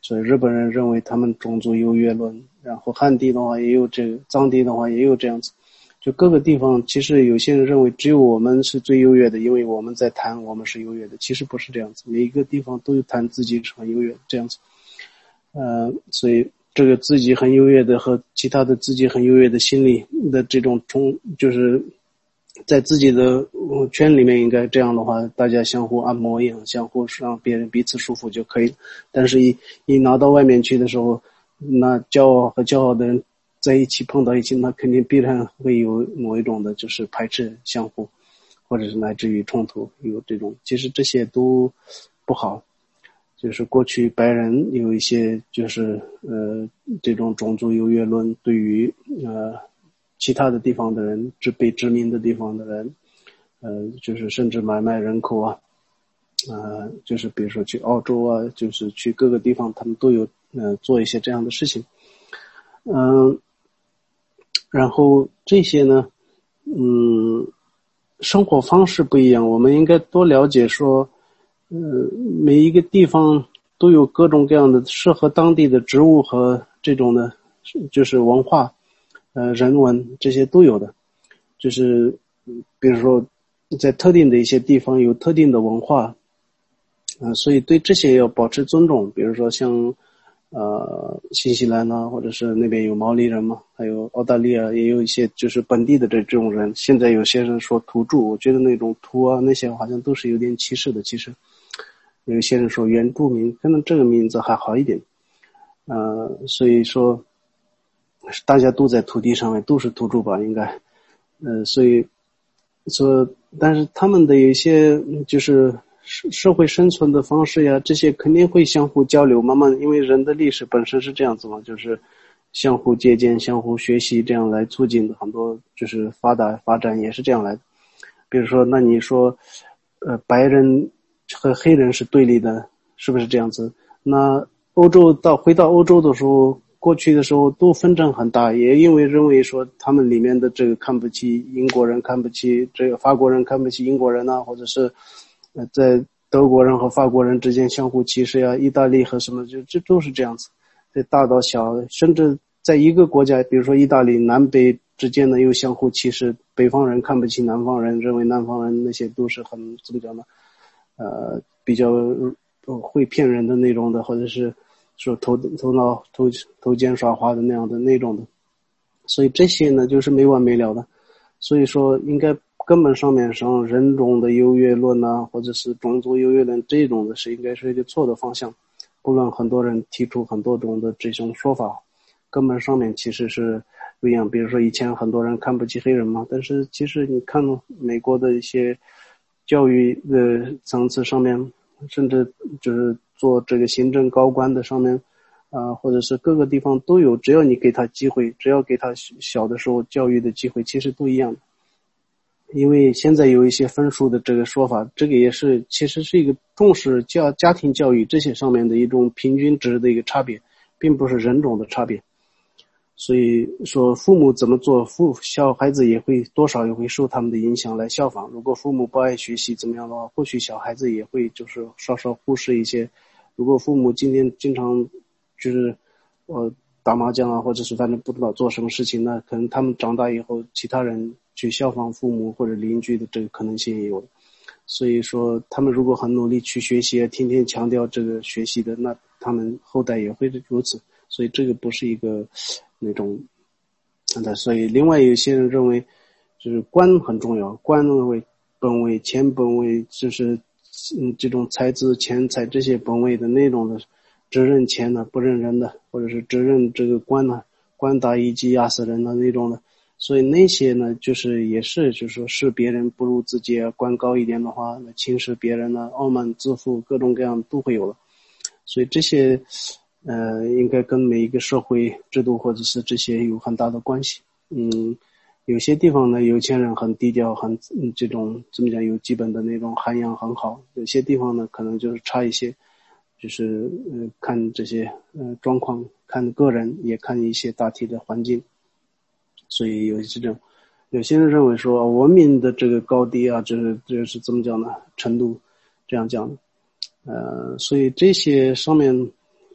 Speaker 1: 所以日本人认为他们种族优越论，然后汉地的话也有这个，藏地的话也有这样子。就各个地方，其实有些人认为只有我们是最优越的，因为我们在谈我们是优越的，其实不是这样子，每一个地方都有谈自己是很优越的这样子。呃，所以这个自己很优越的和其他的自己很优越的心理的这种冲，就是在自己的圈里面应该这样的话，大家相互按摩一样，相互让别人彼此舒服就可以了。但是一一拿到外面去的时候，那骄傲和骄傲的人在一起碰到一起，那肯定必然会有某一种的就是排斥相互，或者是乃至于冲突，有这种，其实这些都不好。就是过去白人有一些就是呃这种种族优越论，对于呃其他的地方的人，被被殖民的地方的人，呃就是甚至买卖人口啊，呃就是比如说去澳洲啊，就是去各个地方，他们都有呃做一些这样的事情。嗯、呃，然后这些呢，嗯，生活方式不一样，我们应该多了解说。呃，每一个地方都有各种各样的适合当地的植物和这种的，就是文化，呃，人文这些都有的。就是比如说，在特定的一些地方有特定的文化，呃，所以对这些要保持尊重。比如说像呃新西兰啊，或者是那边有毛利人嘛，还有澳大利亚也有一些就是本地的这这种人。现在有些人说土著，我觉得那种土啊那些好像都是有点歧视的，其实。有些人说原住民，可能这个名字还好一点，呃，所以说大家都在土地上面，都是土著吧，应该，呃，所以说，但是他们的有一些就是社会生存的方式呀，这些肯定会相互交流，慢慢，因为人的历史本身是这样子嘛，就是相互借鉴、相互学习，这样来促进的很多就是发达发展也是这样来的。比如说，那你说，呃，白人和黑人是对立的，是不是这样子？那欧洲到回到欧洲的时候，过去的时候都纷争很大，也因为认为说他们里面的这个看不起英国人，看不起这个法国人，看不起英国人啊，或者是呃在德国人和法国人之间相互歧视呀，意大利和什么就这都是这样子，这大到小，甚至在一个国家，比如说意大利南北之间呢又相互歧视，北方人看不起南方人，认为南方人那些都是很怎么讲呢？呃，比较会骗人的那种的，或者是说头头脑头头尖耍滑的那样的那种的，所以这些呢就是没完没了的。所以说，应该根本上面上人种的优越论啊，或者是种族优越论这种的是应该是一个错的方向。不论很多人提出很多种的这种说法，根本上面其实是不一样。比如说以前很多人看不起黑人嘛，但是其实你看美国的一些教育的层次上面，甚至就是做这个行政高官的上面啊、呃，或者是各个地方都有，只要你给他机会，只要给他小的时候教育的机会，其实都一样的。因为现在有一些分数的这个说法，这个也是其实是一个重视教家庭教育这些上面的一种平均值的一个差别，并不是人种的差别。所以说父母怎么做，父小孩子也会多少也会受他们的影响来效仿。如果父母不爱学习怎么样的话，或许小孩子也会就是稍稍忽视一些。如果父母今天经常就是呃打麻将啊，或者是反正不知道做什么事情，那可能他们长大以后其他人去效仿父母或者邻居的这个可能性也有。所以说他们如果很努力去学习，天天强调这个学习的，那他们后代也会如此。所以这个不是一个那种的，所以另外有些人认为就是官很重要，官为本位，钱本位，就是嗯这种财资钱财这些本位的那种的，只认钱的不认人的，或者是只认这个官呢，官大一级压死人的那种的。所以那些呢就是也是就是说视别人不如自己啊，官高一点的话那轻视别人呢，傲慢自负，各种各样都会有了。所以这些呃，应该跟每一个社会制度或者是这些有很大的关系。嗯，有些地方呢，有钱人很低调，很、嗯、这种怎么讲，有基本的那种涵养很好；有些地方呢，可能就是差一些，就是呃，看这些呃状况，看个人，也看一些大体的环境。所以有这种，有些人认为说文明的这个高低啊，就是就是怎么讲呢？程度这样讲的。呃，所以这些上面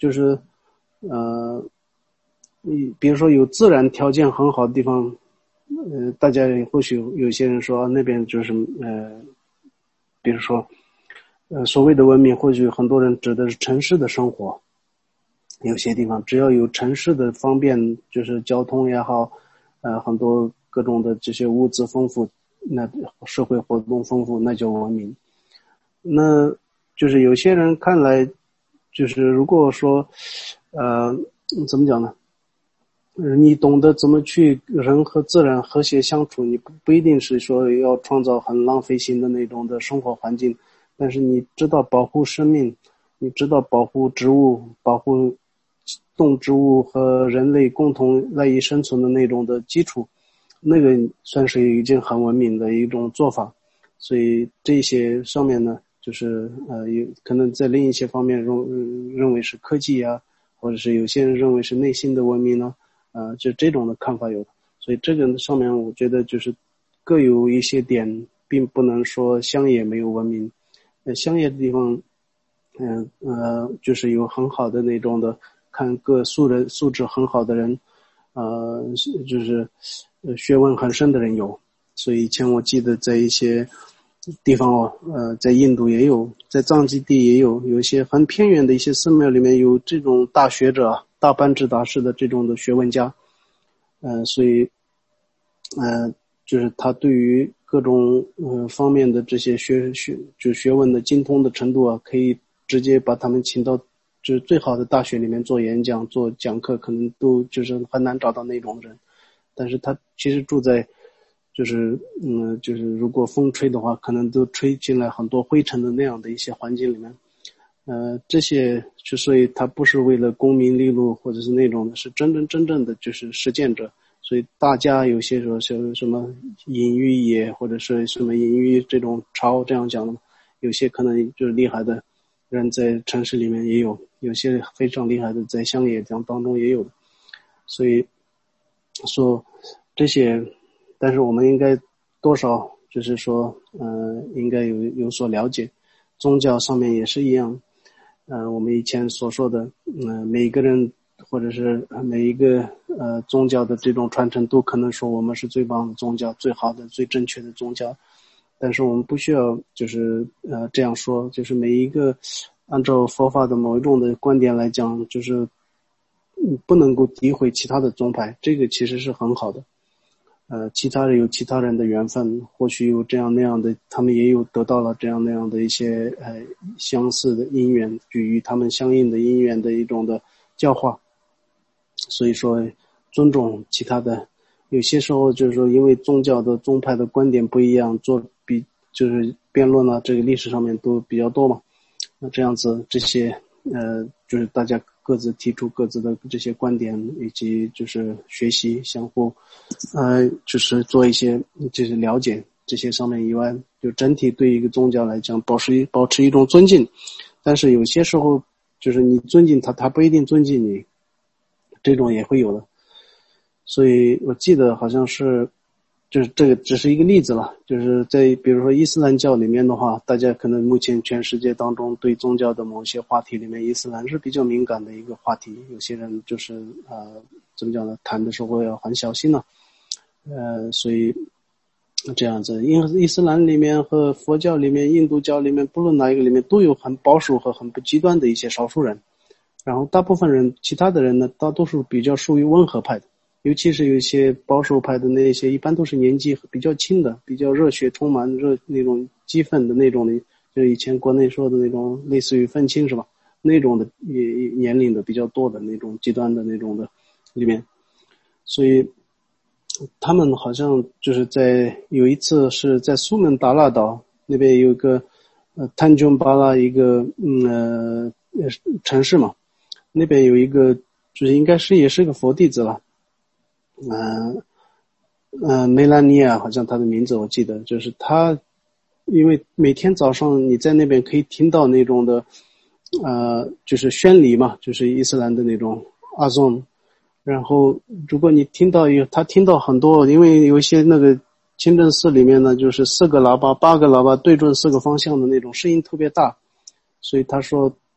Speaker 1: 就是呃，你比如说有自然条件很好的地方，呃，大家或许有些人说那边就是呃，比如说呃所谓的文明，或许很多人指的是城市的生活。有些地方只要有城市的方便，就是交通也好，呃，很多各种的这些物资丰富，那社会活动丰富，那叫文明。那就是有些人看来，就是如果说，呃，怎么讲呢？你懂得怎么去人和自然和谐相处，你不不一定是说要创造很浪费性的那种的生活环境，但是你知道保护生命，你知道保护植物，保护动植物和人类共同赖以生存的那种的基础，那个算是已经很文明的一种做法。所以这些上面呢，就是呃，有可能在另一些方面认认为是科技啊，或者是有些人认为是内心的文明呢，呃，就这种的看法有。所以这个上面我觉得就是各有一些点，并不能说乡野没有文明。呃，乡野的地方，嗯 呃, 呃，就是有很好的那种的。看各素人素质很好的人，呃，就是呃学问很深的人有，所以以前我记得在一些地方哦，呃，在印度也有，在藏基地也有，有一些很偏远的一些寺庙里面有这种大学者、大班智达式的这种的学问家，呃，所以，呃，就是他对于各种呃方面的这些学学就学问的精通的程度啊，可以直接把他们请到。就是最好的大学里面做演讲做讲课，可能都就是很难找到那种人，但是他其实住在就是嗯就是如果风吹的话，可能都吹进来很多灰尘的那样的一些环境里面，呃这些之所以他不是为了功名利禄或者是那种的，是真真正正的就是实践者。所以大家有些时候是什么隐于野或者是什么隐于这种潮这样讲的，有些可能就是厉害的人在城市里面也有，有些非常厉害的在乡野当中也有的，所以说这些，但是我们应该多少就是说，呃，应该有有所了解。宗教上面也是一样，呃，我们以前所说的，呃，每个人或者是每一个呃宗教的这种传承，都可能说我们是最棒的宗教，最好的、最正确的宗教。但是我们不需要就是呃这样说，就是每一个按照佛法的某一种的观点来讲，就是不能够诋毁其他的宗派，这个其实是很好的。呃，其他人有其他人的缘分，或许有这样那样的，他们也有得到了这样那样的一些呃相似的因缘，与他们相应的因缘的一种的教化。所以说尊重其他的，有些时候就是说因为宗教的宗派的观点不一样，做比就是辩论啊，这个历史上面都比较多嘛。那这样子这些呃就是大家各自提出各自的这些观点，以及就是学习相互呃就是做一些就是了解这些上面以外，就整体对一个宗教来讲保持保持一种尊敬。但是有些时候就是你尊敬他，他不一定尊敬你，这种也会有的。所以我记得好像是就是这个只是一个例子了，就是在比如说伊斯兰教里面的话，大家可能目前全世界当中对宗教的某些话题里面，伊斯兰是比较敏感的一个话题，有些人就是呃怎么讲呢，谈的时候要很小心了，呃所以这样子，因为伊斯兰里面和佛教里面、印度教里面，不论哪一个里面都有很保守和很不极端的一些少数人，然后大部分人其他的人呢，大多数比较属于温和派的。尤其是有一些保守派的那些，一般都是年纪比较轻的，比较热血充满热那种激愤的那种的，就是以前国内说的那种类似于愤青是吧？那种的也年龄的比较多的那种极端的那种的里面，所以他们好像就是在有一次是在苏门答腊岛那边有一个呃坦琼巴拉一个嗯呃城市嘛，那边有一个就是应该是也是个佛弟子了。嗯呃梅兰妮亚好像她的名字我记得，就是她因为每天早上你在那边可以听到那种的呃就是宣礼嘛，就是伊斯兰的那种阿宗，然后如果你听到有他听到很多，因为有一些那个清真寺里面呢就是四个喇叭八个喇叭对准四个方向的那种声音特别大，所以他说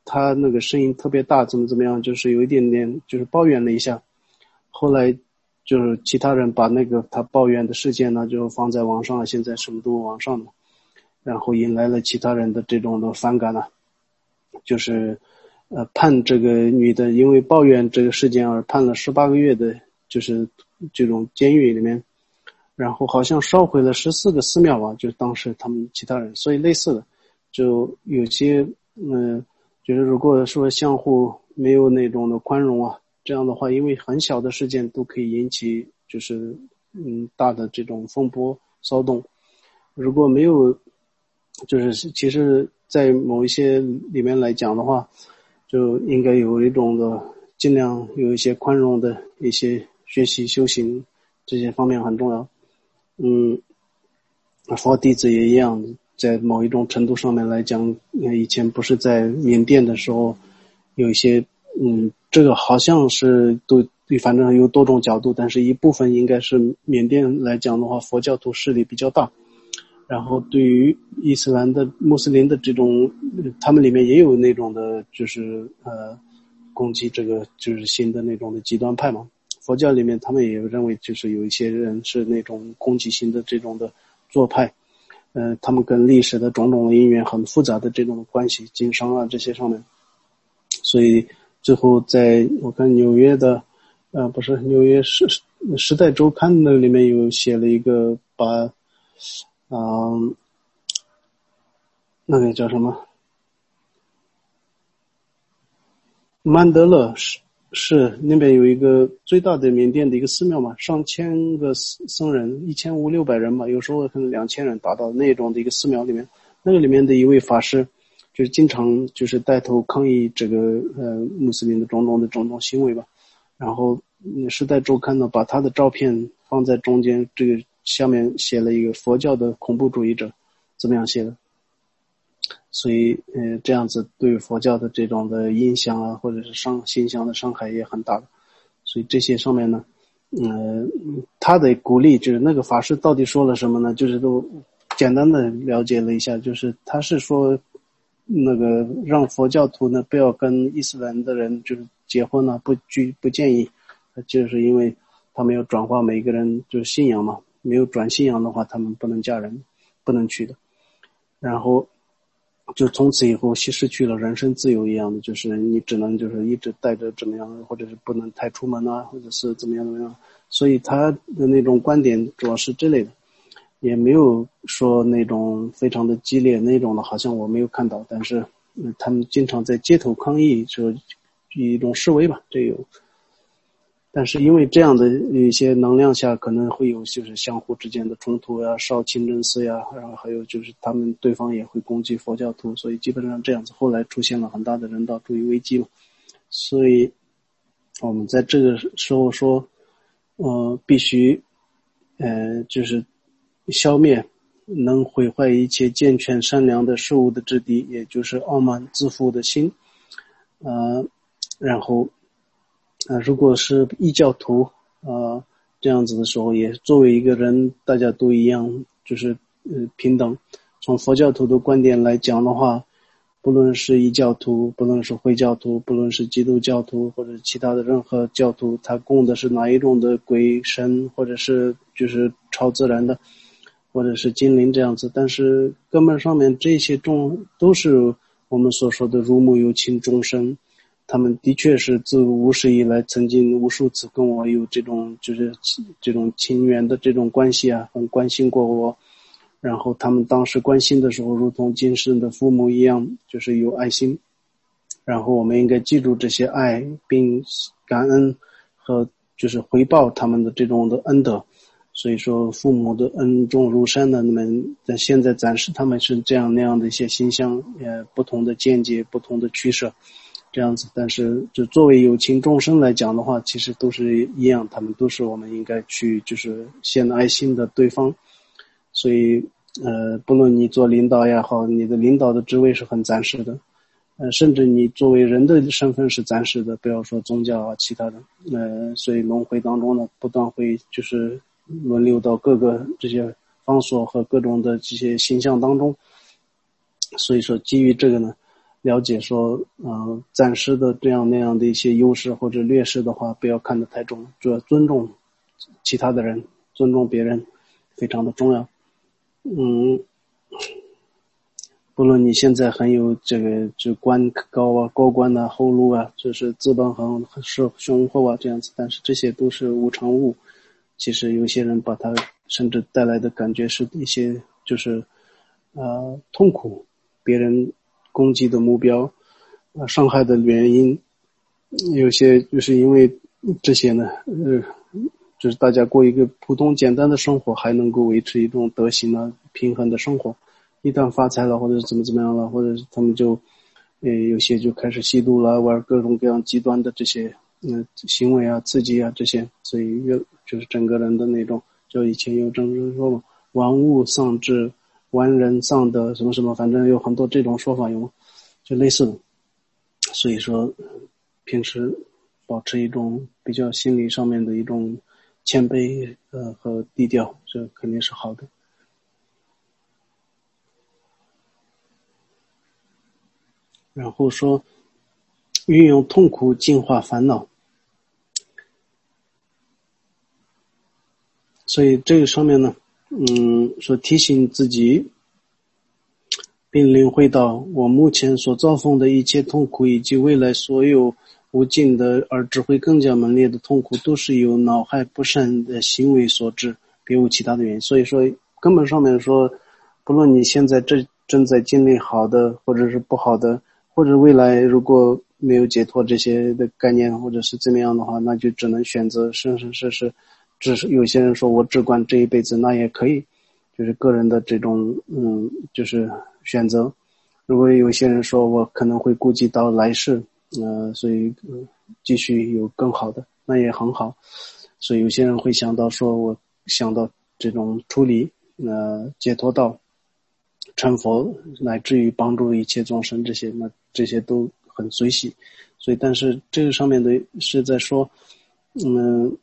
Speaker 1: 他那个声音特别大，怎么怎么样，就是有一点点就是抱怨了一下。后来就是其他人把那个他抱怨的事件呢就放在网上了，现在什么都网上了，然后引来了其他人的这种的反感了，就是呃判这个女的因为抱怨这个事件而判了十八个月的，就是这种监狱里面，然后好像烧毁了十四个寺庙吧，就是当时他们其他人，所以类似的，就有些嗯、呃，就是如果说相互没有那种的宽容啊，这样的话，因为很小的事件都可以引起就是嗯大的这种风波骚动，如果没有，就是其实在某一些里面来讲的话，就应该有一种的尽量有一些宽容的一些学习修行，这些方面很重要。嗯，佛弟子也一样，在某一种程度上面来讲，以前不是在缅甸的时候，有一些嗯，这个好像是都反正有多种角度，但是一部分应该是缅甸来讲的话，佛教徒势力比较大。然后对于伊斯兰的穆斯林的这种，他们里面也有那种的，就是呃攻击这个就是新的那种的极端派嘛。佛教里面他们也认为就是有一些人是那种攻击性的这种的做派，呃，他们跟历史的种种的因缘很复杂的这种关系，经商啊这些上面，所以最后在我看纽约的，呃，不是纽约时时代周刊那里面有写了一个把。嗯，那个叫什么？曼德勒是是那边有一个最大的缅甸的一个寺庙嘛，上千个僧人，一千五六百人吧，有时候可能两千人达到那种的一个寺庙里面，那个里面的一位法师，就是经常就是带头抗议这个呃穆斯林的种种的种种行为吧，然后《时代周刊》呢把他的照片放在中间，这个下面写了一个佛教的恐怖主义者。怎么样写的？所以，呃，这样子对佛教的这种的影响啊，或者是伤形象的伤害也很大的。所以这些上面呢，呃，他的鼓励就是那个法师到底说了什么呢？就是都简单的了解了一下，就是他是说，那个让佛教徒呢不要跟伊斯兰的人就是结婚呢、啊，不拒不建议，就是因为他们要转化每个人就是信仰嘛，没有转信仰的话，他们不能嫁人，不能娶的。然后就从此以后失去了人身自由一样的，就是你只能就是一直带着怎么样，或者是不能太出门啊，或者是怎么样怎么样。所以他的那种观点主要是这类的，也没有说那种非常的激烈那种的，好像我没有看到。但是、嗯、他们经常在街头抗议，就一种示威吧，这有。但是因为这样的一些能量下可能会有就是相互之间的冲突呀，烧清真寺呀，然后还有就是他们对方也会攻击佛教徒，所以基本上这样子后来出现了很大的人道主义危机嘛。所以我们在这个时候说呃必须呃就是消灭能毁坏一切健全善良的事物的质地，也就是傲慢自负的心，呃然后啊、呃，如果是异教徒呃这样子的时候，也作为一个人大家都一样，就是呃平等。从佛教徒的观点来讲的话，不论是异教徒，不论是回教徒，不论是基督教徒或者其他的任何教徒，他供的是哪一种的鬼神，或者是就是超自然的，或者是精灵这样子，但是根本上面这些众都是我们所说的如母有情众生，他们的确是自无始以来曾经无数次跟我有这种就是这种情缘的这种关系啊，很关心过我，然后他们当时关心的时候如同今世的父母一样，就是有爱心，然后我们应该记住这些爱，并感恩和就是回报他们的这种的恩德。所以说父母的恩重如山的，那么在现在暂时他们是这样那样的一些形象，呃，不同的见解，不同的取舍，这样子。但是就作为有情众生来讲的话，其实都是一样，他们都是我们应该去就是献爱心的对方。所以呃，不论你做领导也好，你的领导的职位是很暂时的，呃，甚至你作为人的身份是暂时的，不要说宗教啊其他的，呃，所以轮回当中呢，不断会就是轮流到各个这些方所和各种的这些形象当中。所以说基于这个呢， 了解说，呃，暂时的这样那样的一些优势或者劣势的话，不要看得太重，主要尊重其他的人，尊重别人，非常的重要。嗯，不论你现在很有这个就官高啊、高官啊、厚禄啊，就是资本很很是雄厚啊这样子，但是这些都是无常物。其实有些人把它甚至带来的感觉是一些就是呃痛苦，别人攻击的目标，呃伤害的原因，有些就是因为这些呢，呃，就是大家过一个普通简单的生活，还能够维持一种德行啊平衡的生活。一旦发财了，或者是怎么怎么样了，或者是他们就，呃，有些就开始吸毒了，玩各种各样极端的这些，嗯、呃，行为啊、刺激啊这些，所以越就是整个人的那种，就以前有政治说嘛，玩物丧志，玩人丧德，什么什么，反正有很多这种说法有，就类似的。所以说，平时保持一种比较心理上面的一种谦卑，呃和低调，这肯定是好的。然后说，运用痛苦净化烦恼，所以这个上面呢，嗯，说提醒自己，并领会到我目前所遭逢的一切痛苦，以及未来所有无尽的而只会更加猛烈的痛苦，都是由恼害不善的行为所致，别无其他的原因。所以说，根本上面说，不论你现在这正在经历好的，或者是不好的，或者未来如果没有解脱这些的概念，或者是怎么样的话，那就只能选择生生世世。只是有些人说我只管这一辈子，那也可以，就是个人的这种嗯，就是选择。如果有些人说我可能会顾及到来世，呃，所以、呃、继续有更好的，那也很好。所以有些人会想到说我想到这种处理，呃，解脱道。成佛乃至于帮助一切众生，这些那这些都很随喜。所以但是这个上面的是在说嗯，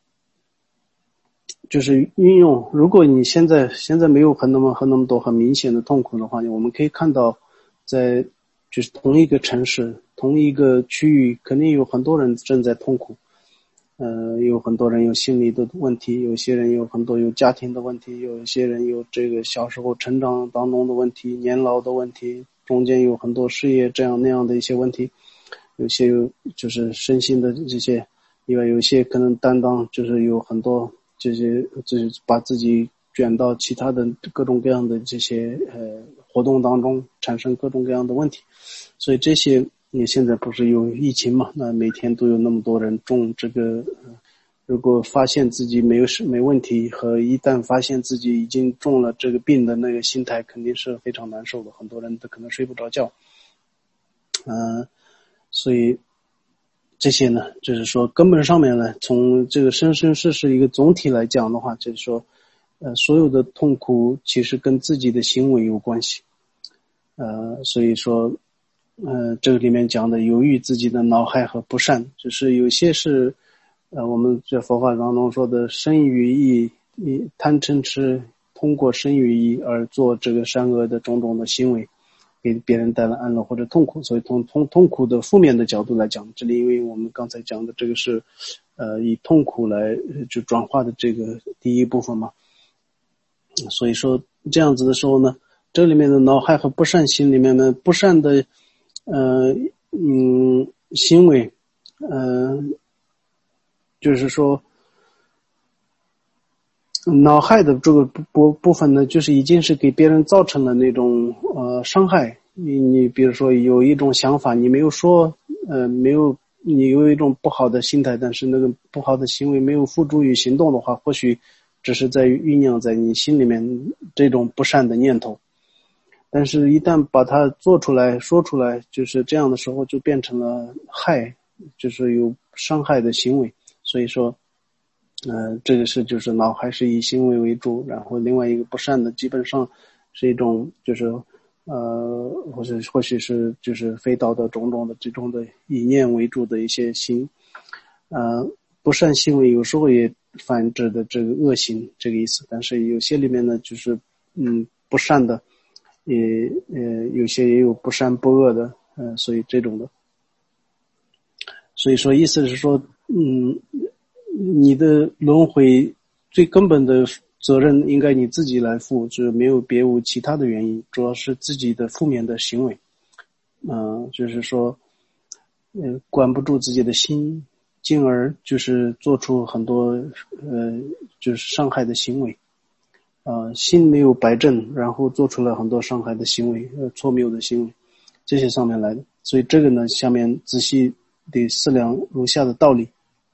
Speaker 1: 就是运用，如果你现在现在没有很那么很那么多很明显的痛苦的话，我们可以看到在就是同一个城市同一个区域肯定有很多人正在痛苦，呃，有很多人有心理的问题，有些人有很多有家庭的问题，有一些人有这个小时候成长当中的问题，年老的问题，中间有很多事业这样那样的一些问题，有些有就是身心的这些，另外有些可能担当就是有很多这些就是把自己卷到其他的各种各样的这些呃活动当中，产生各种各样的问题，所以这些。你现在不是有疫情嘛？那每天都有那么多人中这个，呃、如果发现自己没有没问题，和一旦发现自己已经中了这个病的那个心态，肯定是非常难受的。很多人都可能睡不着觉，嗯、呃，所以这些呢，就是说根本上面呢，从这个生生世世一个总体来讲的话，就是说，呃，所有的痛苦其实跟自己的行为有关系，呃，所以说。呃，这个里面讲的由于自己的恼害和不善，就是有些是，呃，我们在佛法当中说的生于意，贪嗔痴，通过生于意而做这个善恶的种种的行为，给别人带来安乐或者痛苦。所以从痛痛苦的负面的角度来讲，这里因为我们刚才讲的这个是，呃，以痛苦来就转化的这个第一部分嘛，所以说这样子的时候呢，这里面的恼害和不善心里面呢，不善的。呃，嗯，行为，呃，就是说，恼害的这个部部分呢，就是已经是给别人造成了那种呃伤害。你你比如说有一种想法，你没有说，呃，没有你有一种不好的心态，但是那个不好的行为没有付诸于行动的话，或许只是在酝酿在你心里面这种不善的念头。但是一旦把它做出来说出来，就是这样的时候就变成了害，就是有伤害的行为。所以说呃，这个是就是脑海是以行为为主，然后另外一个不善的基本上是一种就是呃或者或许是就是非道德种种的这种的以念为主的一些行，呃不善行为有时候也反指的这个恶行这个意思，但是有些里面呢就是嗯不善的也呃有些也有不善不恶的， 呃，所以这种的，所以说意思是说，嗯，你的轮回最根本的责任应该你自己来负，就是没有别无其他的原因，主要是自己的负面的行为，嗯、呃，就是说，呃，管不住自己的心，进而就是做出很多呃，就是伤害的行为。呃，心没有摆正，然后做出了很多伤害的行为，呃，错谬的行为，这些上面来的。所以这个呢，下面仔细得思量如下的道理。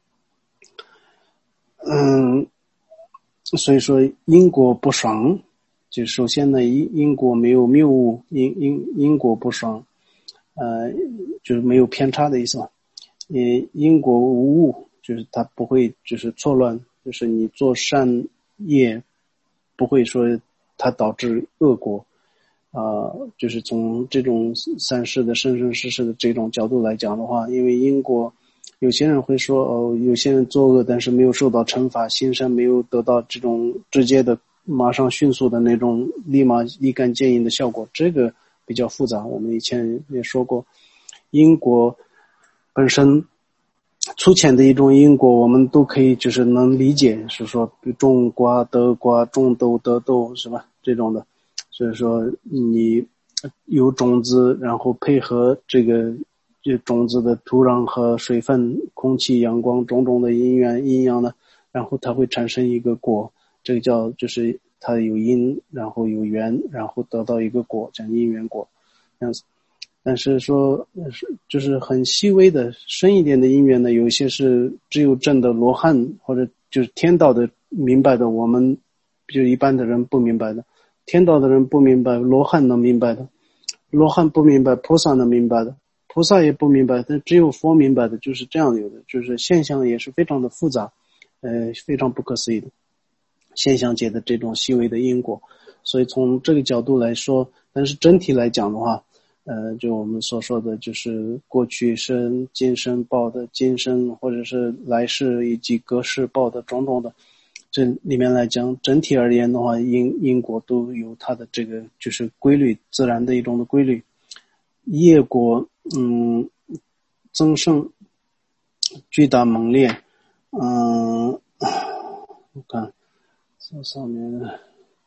Speaker 1: 嗯，所以说因果不爽，就首先呢，因因果没有谬误，因因因果不爽，呃，就是没有偏差的意思嘛。也因果无误，就是它不会就是错乱，就是你做善业不会说它导致恶果，啊、呃，就是从这种三世的生生世世的这种角度来讲的话，因为因果，有些人会说哦，有些人作恶但是没有受到惩罚，心善没有得到这种直接的马上迅速的那种立马立竿见影的效果，这个比较复杂。我们以前也说过，因果本身粗浅的一种因果，我们都可以就是能理解，是说种瓜得瓜，种豆得豆，是吧？这种的，所以说你有种子，然后配合这个这种子的土壤和水分、空气、阳光种种的因缘阴阳呢，然后它会产生一个果，这个叫就是它有因，然后有缘，然后得到一个果，叫因缘果，这样子。但是说就是很细微的深一点的因缘呢，有一些是只有正的罗汉或者就是天道的明白的，我们就一般的人不明白的，天道的人不明白，罗汉能明白的，罗汉不明白，菩萨能明白的，菩萨也不明白，但只有佛明白的，就是这样有的，就是现象也是非常的复杂，呃，非常不可思议的现象界的这种细微的因果。所以从这个角度来说，但是整体来讲的话，呃，就我们所说的就是过去生、今生报的今生，或者是来世以及隔世报的种种的，这里面来讲，整体而言的话，因因果都有它的这个就是规律，自然的一种的规律。业果，嗯，增盛，巨大猛烈，嗯，我看这上面的。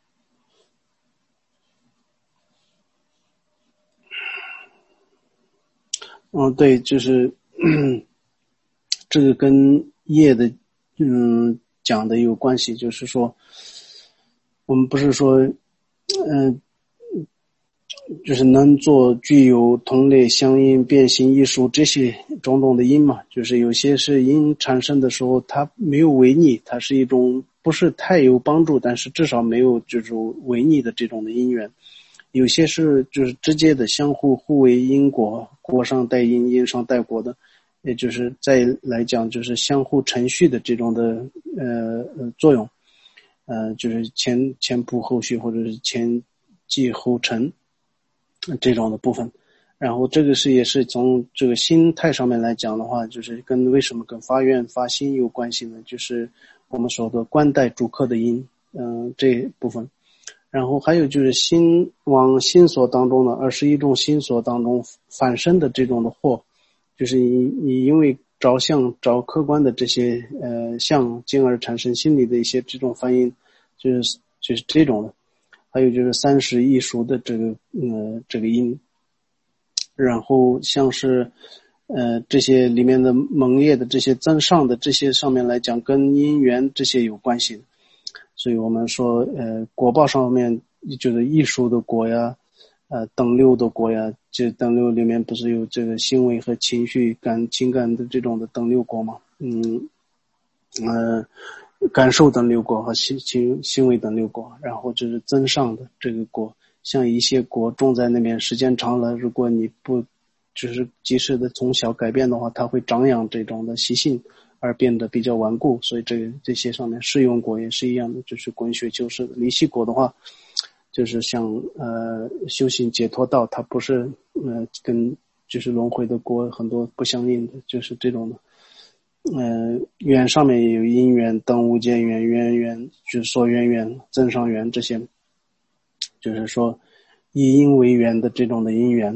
Speaker 1: 嗯，对，就是这个跟业的嗯讲的有关系，就是说我们不是说嗯、呃、就是能做具有同类相应变形艺术这些种种的因嘛，就是有些是因产生的时候它没有违逆，它是一种不是太有帮助，但是至少没有就是违逆的这种的因缘。有些是就是直接的相互互为因果，果上带因，因上带果的，也就是再来讲就是相互程序的这种的呃呃作用，呃就是前前仆后续或者是前继后成这种的部分。然后这个是也是从这个心态上面来讲的话，就是跟为什么跟发愿发心有关系呢？就是我们说的观待主客的因，嗯、呃、这部分。然后还有就是心往心所当中的二十一种心所当中反生的这种的祸，就是你你因为着相着客观的这些呃相，进而产生心理的一些这种反应，就是就是这种的。还有就是三十艺术的这个呃这个因，然后像是呃这些里面的蒙业的这些增上的这些上面来讲，跟因缘这些有关系的。所以我们说呃果报上面就是艺术的果呀，呃等流的果呀，这等流里面不是有这个行为和情绪感情感的这种的等流果吗？嗯呃感受等流果和行行行为等流果，然后就是增上的这个果，像一些果种在那边时间长了，如果你不就是及时的从小改变的话，它会长养这种的习性而变得比较顽固。所以这个这些上面适用果也是一样的，就是滚雪球式的。离息果的话，就是像呃修行解脱道，它不是呃跟就是轮回的果很多不相应的，就是这种的。呃缘上面也有因缘、等无间缘、缘缘就是所缘缘、增上缘，这些就是说以因为缘的这种的因缘，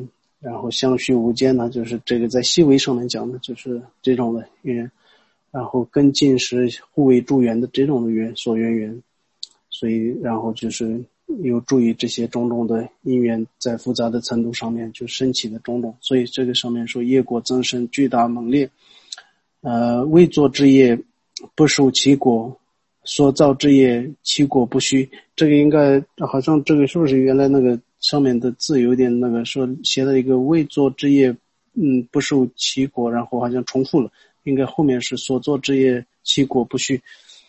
Speaker 1: 然后相续无间呢，就是这个在细微上面讲的，就是这种的缘。然后跟进是互为助缘的这种的缘所缘缘，所以然后就是有助于这些种种的因缘在复杂的程度上面就升起的种种，所以这个上面说业果增生巨大猛烈，呃，未作之业不受其果，所造之业其果不虚。这个应该好像这个是不是原来那个上面的字有点那个说写了一个未作之业嗯不受其果，然后好像重复了，应该后面是所作之业其果不虚。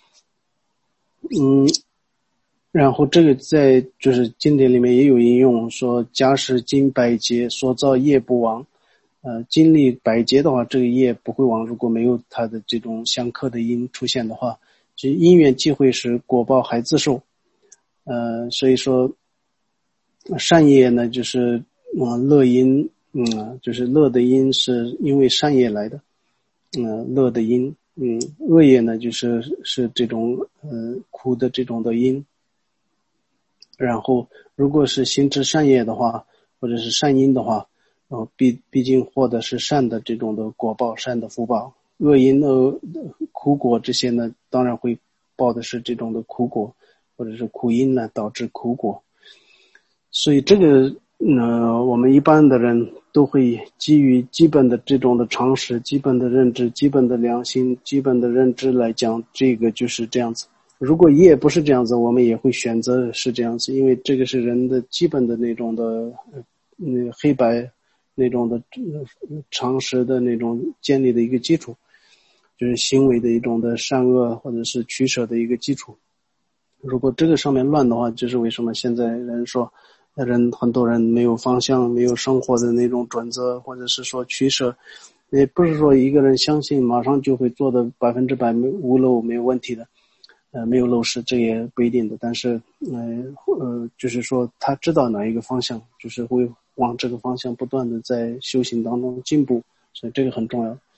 Speaker 1: 嗯，然后这个在就是经典里面也有引用说假使经百劫所造业不亡，呃，经历百劫的话，这个业不会亡。如果没有它的这种相克的因出现的话，就因缘际会时果报还自受。呃，所以说善业呢就是嗯乐因，嗯就是乐的因是因为善业来的，嗯乐的因，嗯恶业呢就是是这种呃苦的这种的因。然后如果是行之善业的话，或者是善因的话，然后毕毕竟获得是善的这种的果报，善的福报。恶因的苦果这些呢，当然会报的是这种的苦果，或者是苦因呢导致苦果。所以这个呃，我们一般的人都会基于基本的这种的常识、基本的认知、基本的良心、基本的认知来讲，这个就是这样子。如果业不是这样子，我们也会选择是这样子，因为这个是人的基本的那种的呃黑白那种的常识的那种建立的一个基础，就是行为的一种的善恶或者是取舍的一个基础。如果这个上面乱的话，就是为什么现在人说人很多人没有方向，没有生活的那种准则，或者是说取舍，也不是说一个人相信马上就会做的百分之百无漏没有问题的，呃，没有漏失，这也不一定的。但是，呃呃，就是说他知道哪一个方向，就是会往这个方向不断的在修行当中进步，所以这个很重要。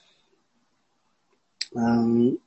Speaker 1: 嗯，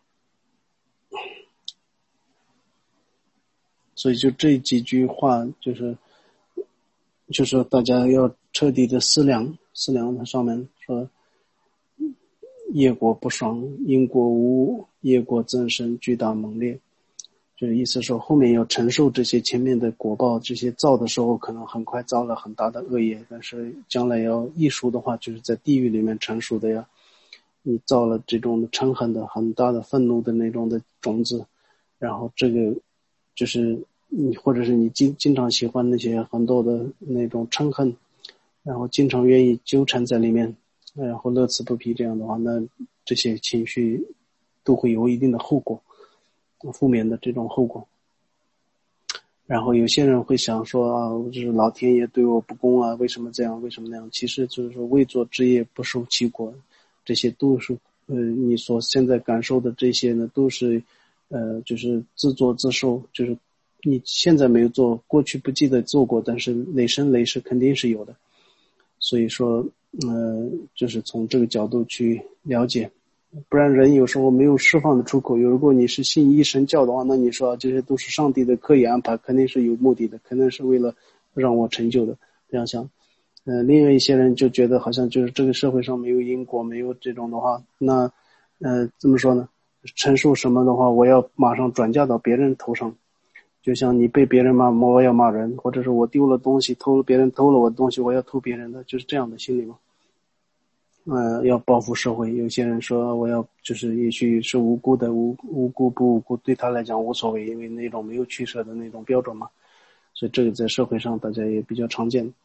Speaker 1: 所以就这几句话，就是就是大家要彻底的思量思量。它上面说业果不爽，因果无，业果增生巨大猛烈，就是意思说后面要承受这些前面的果报，这些造的时候可能很快造了很大的恶业，但是将来要艺术的话，就是在地狱里面成熟的呀。你造了这种嗔恨的很大的愤怒的那种的种子，然后这个就是你或者是你经经常喜欢那些很多的那种嗔恨，然后经常愿意纠缠在里面，然后乐此不疲，这样的话，那这些情绪都会有一定的后果，负面的这种后果。然后有些人会想说啊，就是老天爷对我不公啊，为什么这样，为什么那样？其实就是说未作之业不受其果，这些都是呃你所现在感受的这些呢，都是呃就是自作自受，就是你现在没有做，过去不记得做过，但是累生累世肯定是有的。所以说呃就是从这个角度去了解，不然人有时候没有释放的出口。如果你是信一神教的话，那你说这些都是上帝的刻意安排，肯定是有目的的，肯定是为了让我成就的，这样想。呃，另外一些人就觉得好像就是这个社会上没有因果，没有这种的话，那呃怎么说呢，陈述什么的话我要马上转嫁到别人头上，就像你被别人骂我要骂人，或者是我丢了东西，偷了别人偷了我的东西我要偷别人的，就是这样的心理嘛。呃，要报复社会。有些人说我要就是也许是无辜的，无无辜不无辜对他来讲无所谓，因为那种没有取舍的那种标准嘛，所以这个在社会上大家也比较常见。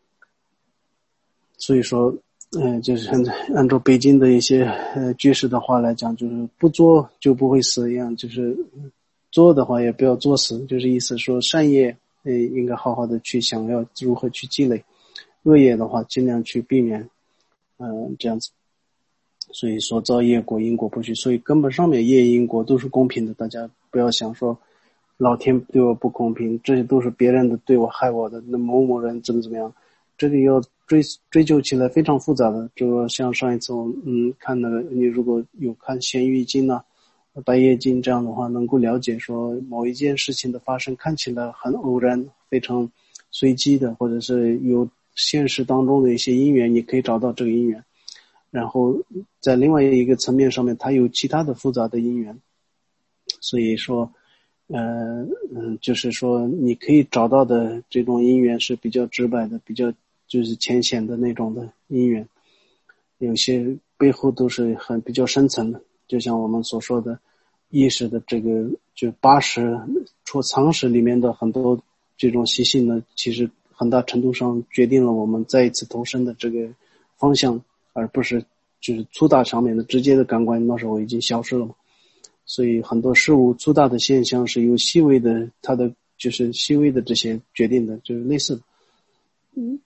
Speaker 1: 所以说呃，就是按照北京的一些呃居士的话来讲，就是不作就不会死一样，就是做的话也不要作死，就是意思说善业呃应该好好的去想要如何去积累，恶业的话尽量去避免，嗯、呃，这样子。所以说造业果因果不虚，所以根本上面业因果都是公平的，大家不要想说老天对我不公平，这些都是别人的对我害我的，那某某人怎么怎么样，这个要追追究起来非常复杂的。就像上一次我嗯看的，你如果有看咸鱼经啊、白夜经这样的话，能够了解说某一件事情的发生看起来很偶然，非常随机的，或者是有现实当中的一些因缘，你可以找到这个因缘。然后在另外一个层面上面，它有其他的复杂的因缘。所以说呃嗯，就是说你可以找到的这种因缘是比较直白的，比较就是浅显的那种的因缘，有些背后都是很比较深层的，就像我们所说的意识的这个就八识除常识里面的很多这种习性呢，其实很大程度上决定了我们再一次投生的这个方向，而不是就是粗大上面的直接的感官那时候已经消失了嘛。所以很多事物粗大的现象是由细微的它的就是细微的这些决定的，就是类似的。嗯，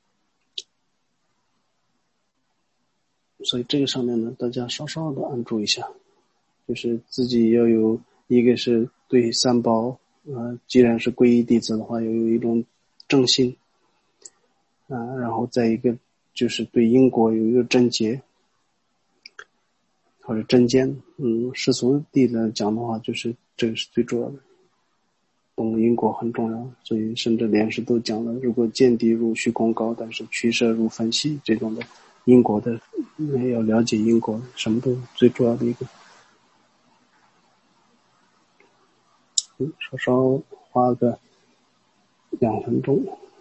Speaker 1: 所以这个上面呢，大家稍稍的按住一下，就是自己要有一个是对三宝，呃，既然是皈依弟子的话，要有一种正心，啊、呃，然后再一个就是对因果有一个正结或者正见。嗯，世俗地来讲的话，就是这个是最主要的，懂因果很重要。所以甚至莲师都讲了，如果见地如虚空高，但是取舍如分析，这种的因果的，要了解因果，什么都最主要的一个。嗯，稍稍花个两分钟。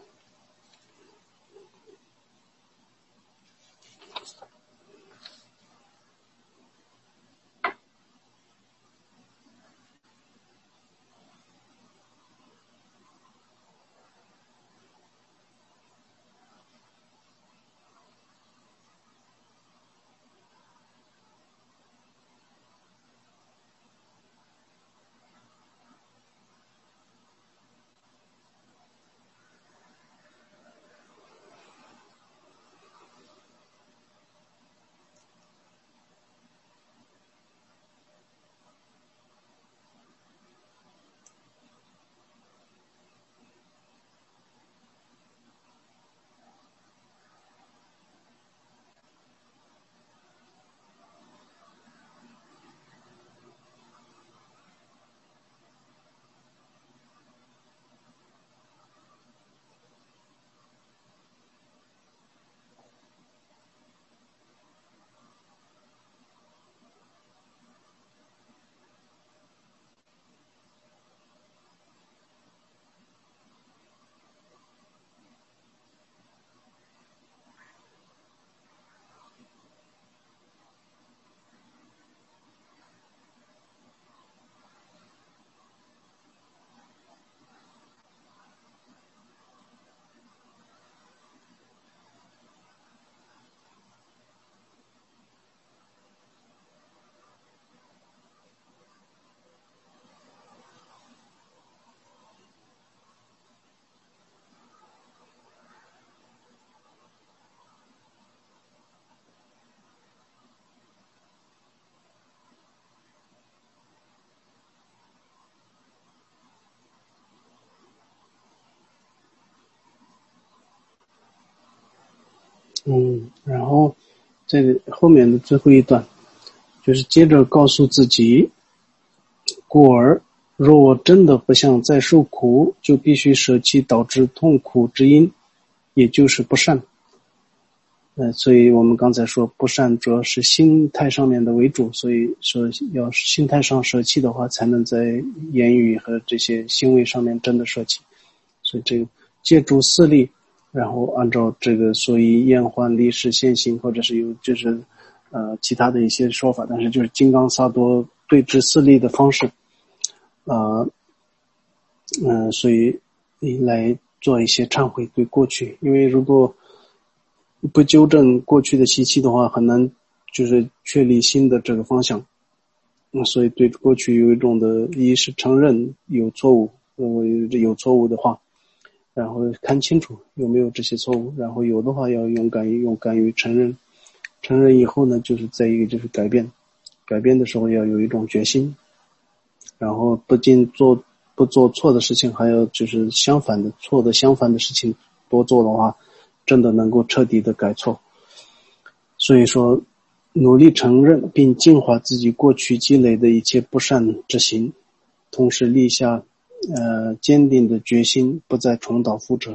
Speaker 1: 嗯，然后这个后面的最后一段，就是接着告诉自己，故而若我真的不想再受苦，就必须舍弃导致痛苦之因，也就是不善。呃，所以我们刚才说不善主要是心态上面的为主，所以说要心态上舍弃的话，才能在言语和这些行为上面真的舍弃。所以这个借助四力，然后按照这个所以厌患离世现行，或者是有就是呃其他的一些说法，但是就是金刚萨埵对治四力的方式，呃嗯、呃，所以来做一些忏悔对过去，因为如果不纠正过去的习气的话，很难就是确立新的这个方向。嗯，所以对过去有一种的，一是承认有错误，如果有错误的话，然后看清楚有没有这些错误，然后有的话要勇敢于勇敢于承认，承认以后呢，就是再一个就是改变，改变的时候要有一种决心，然后不仅做不做错的事情，还有就是相反的错的相反的事情多做的话，真的能够彻底的改错。所以说努力承认并净化自己过去积累的一切不善之行，同时立下呃坚定的决心，不再重蹈覆辙。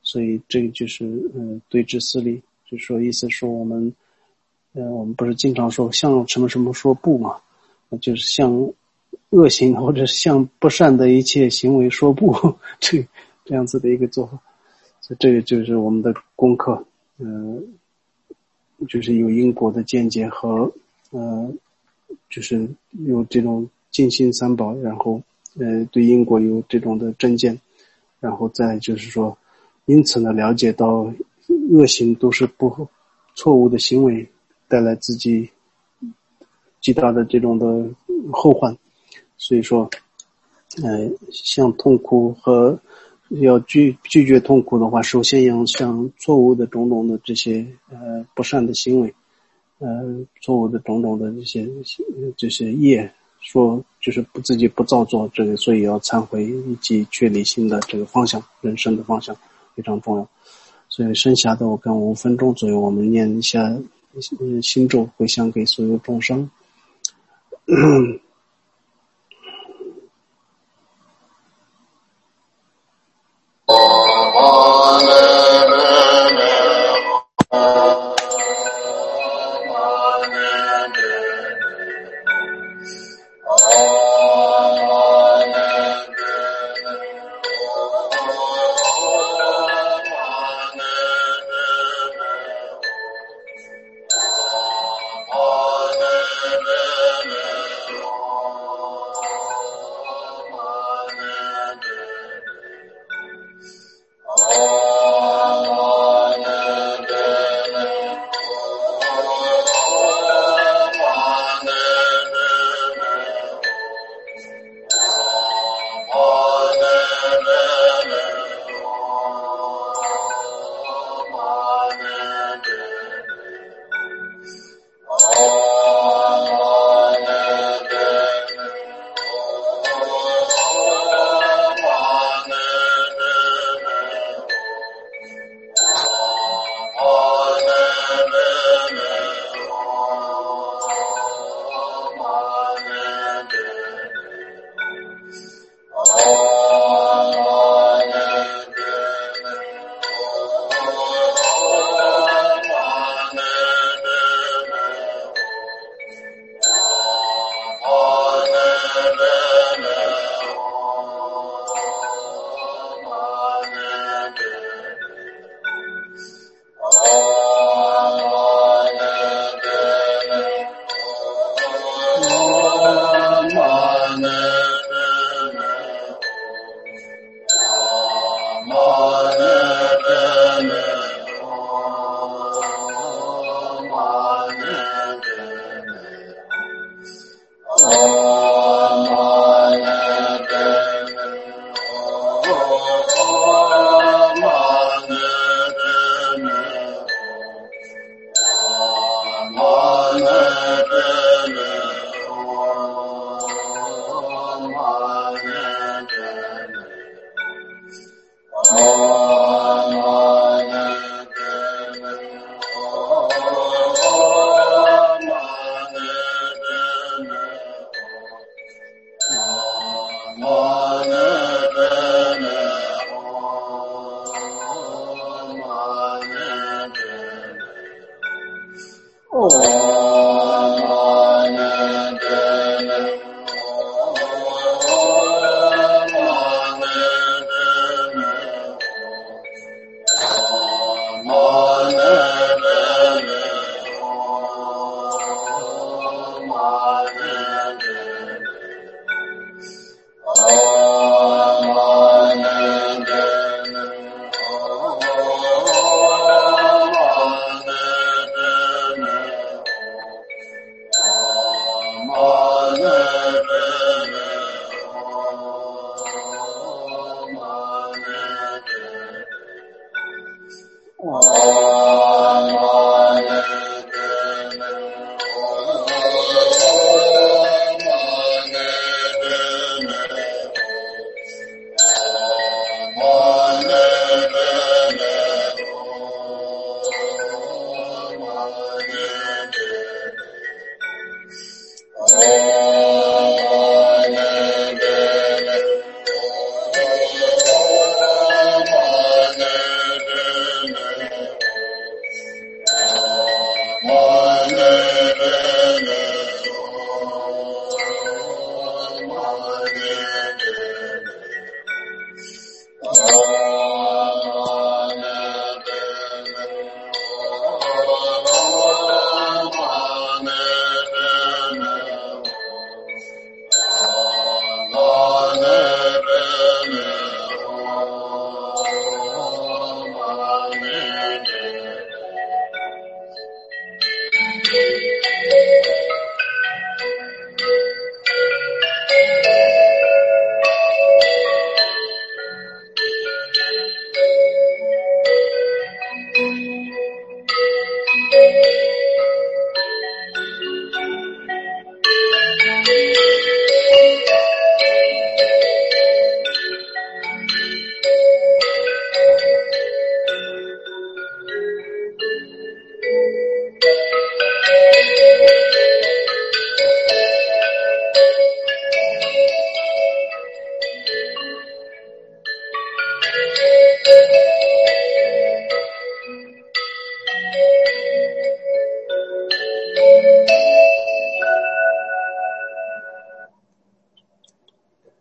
Speaker 1: 所以这个就是嗯对峙思虑，就是说意思说我们呃我们不是经常说向什么什么说不嘛，就是向恶行或者向不善的一切行为说不，这这样子的一个做法。所以这个就是我们的功课，嗯、呃，就是有因果的见解和呃，就是有这种尽心三宝，然后呃对因果有这种的真见，然后再就是说，因此呢了解到恶行都是不错误的行为，带来自己极大的这种的后患。所以说呃像痛苦和要拒拒绝痛苦的话，首先要向错误的种种的这些呃不善的行为，呃错误的种种的这些这些业，说就是不自己不造作，这个所以要忏悔以及确立新的这个方向，人生的方向非常重要。所以剩下的我看五分钟左右，我们念一下心咒，回向给所有众生。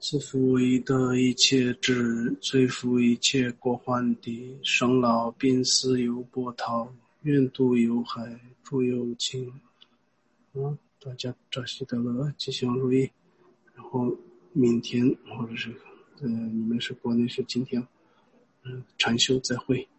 Speaker 1: 自负唯的一切智，最负一切过患的，生老病死有波涛，愿度有海，诸有情。嗯，大家扎西德勒，吉祥如意。然后明天或者是呃，你们是国内是今天，嗯，禅修再会。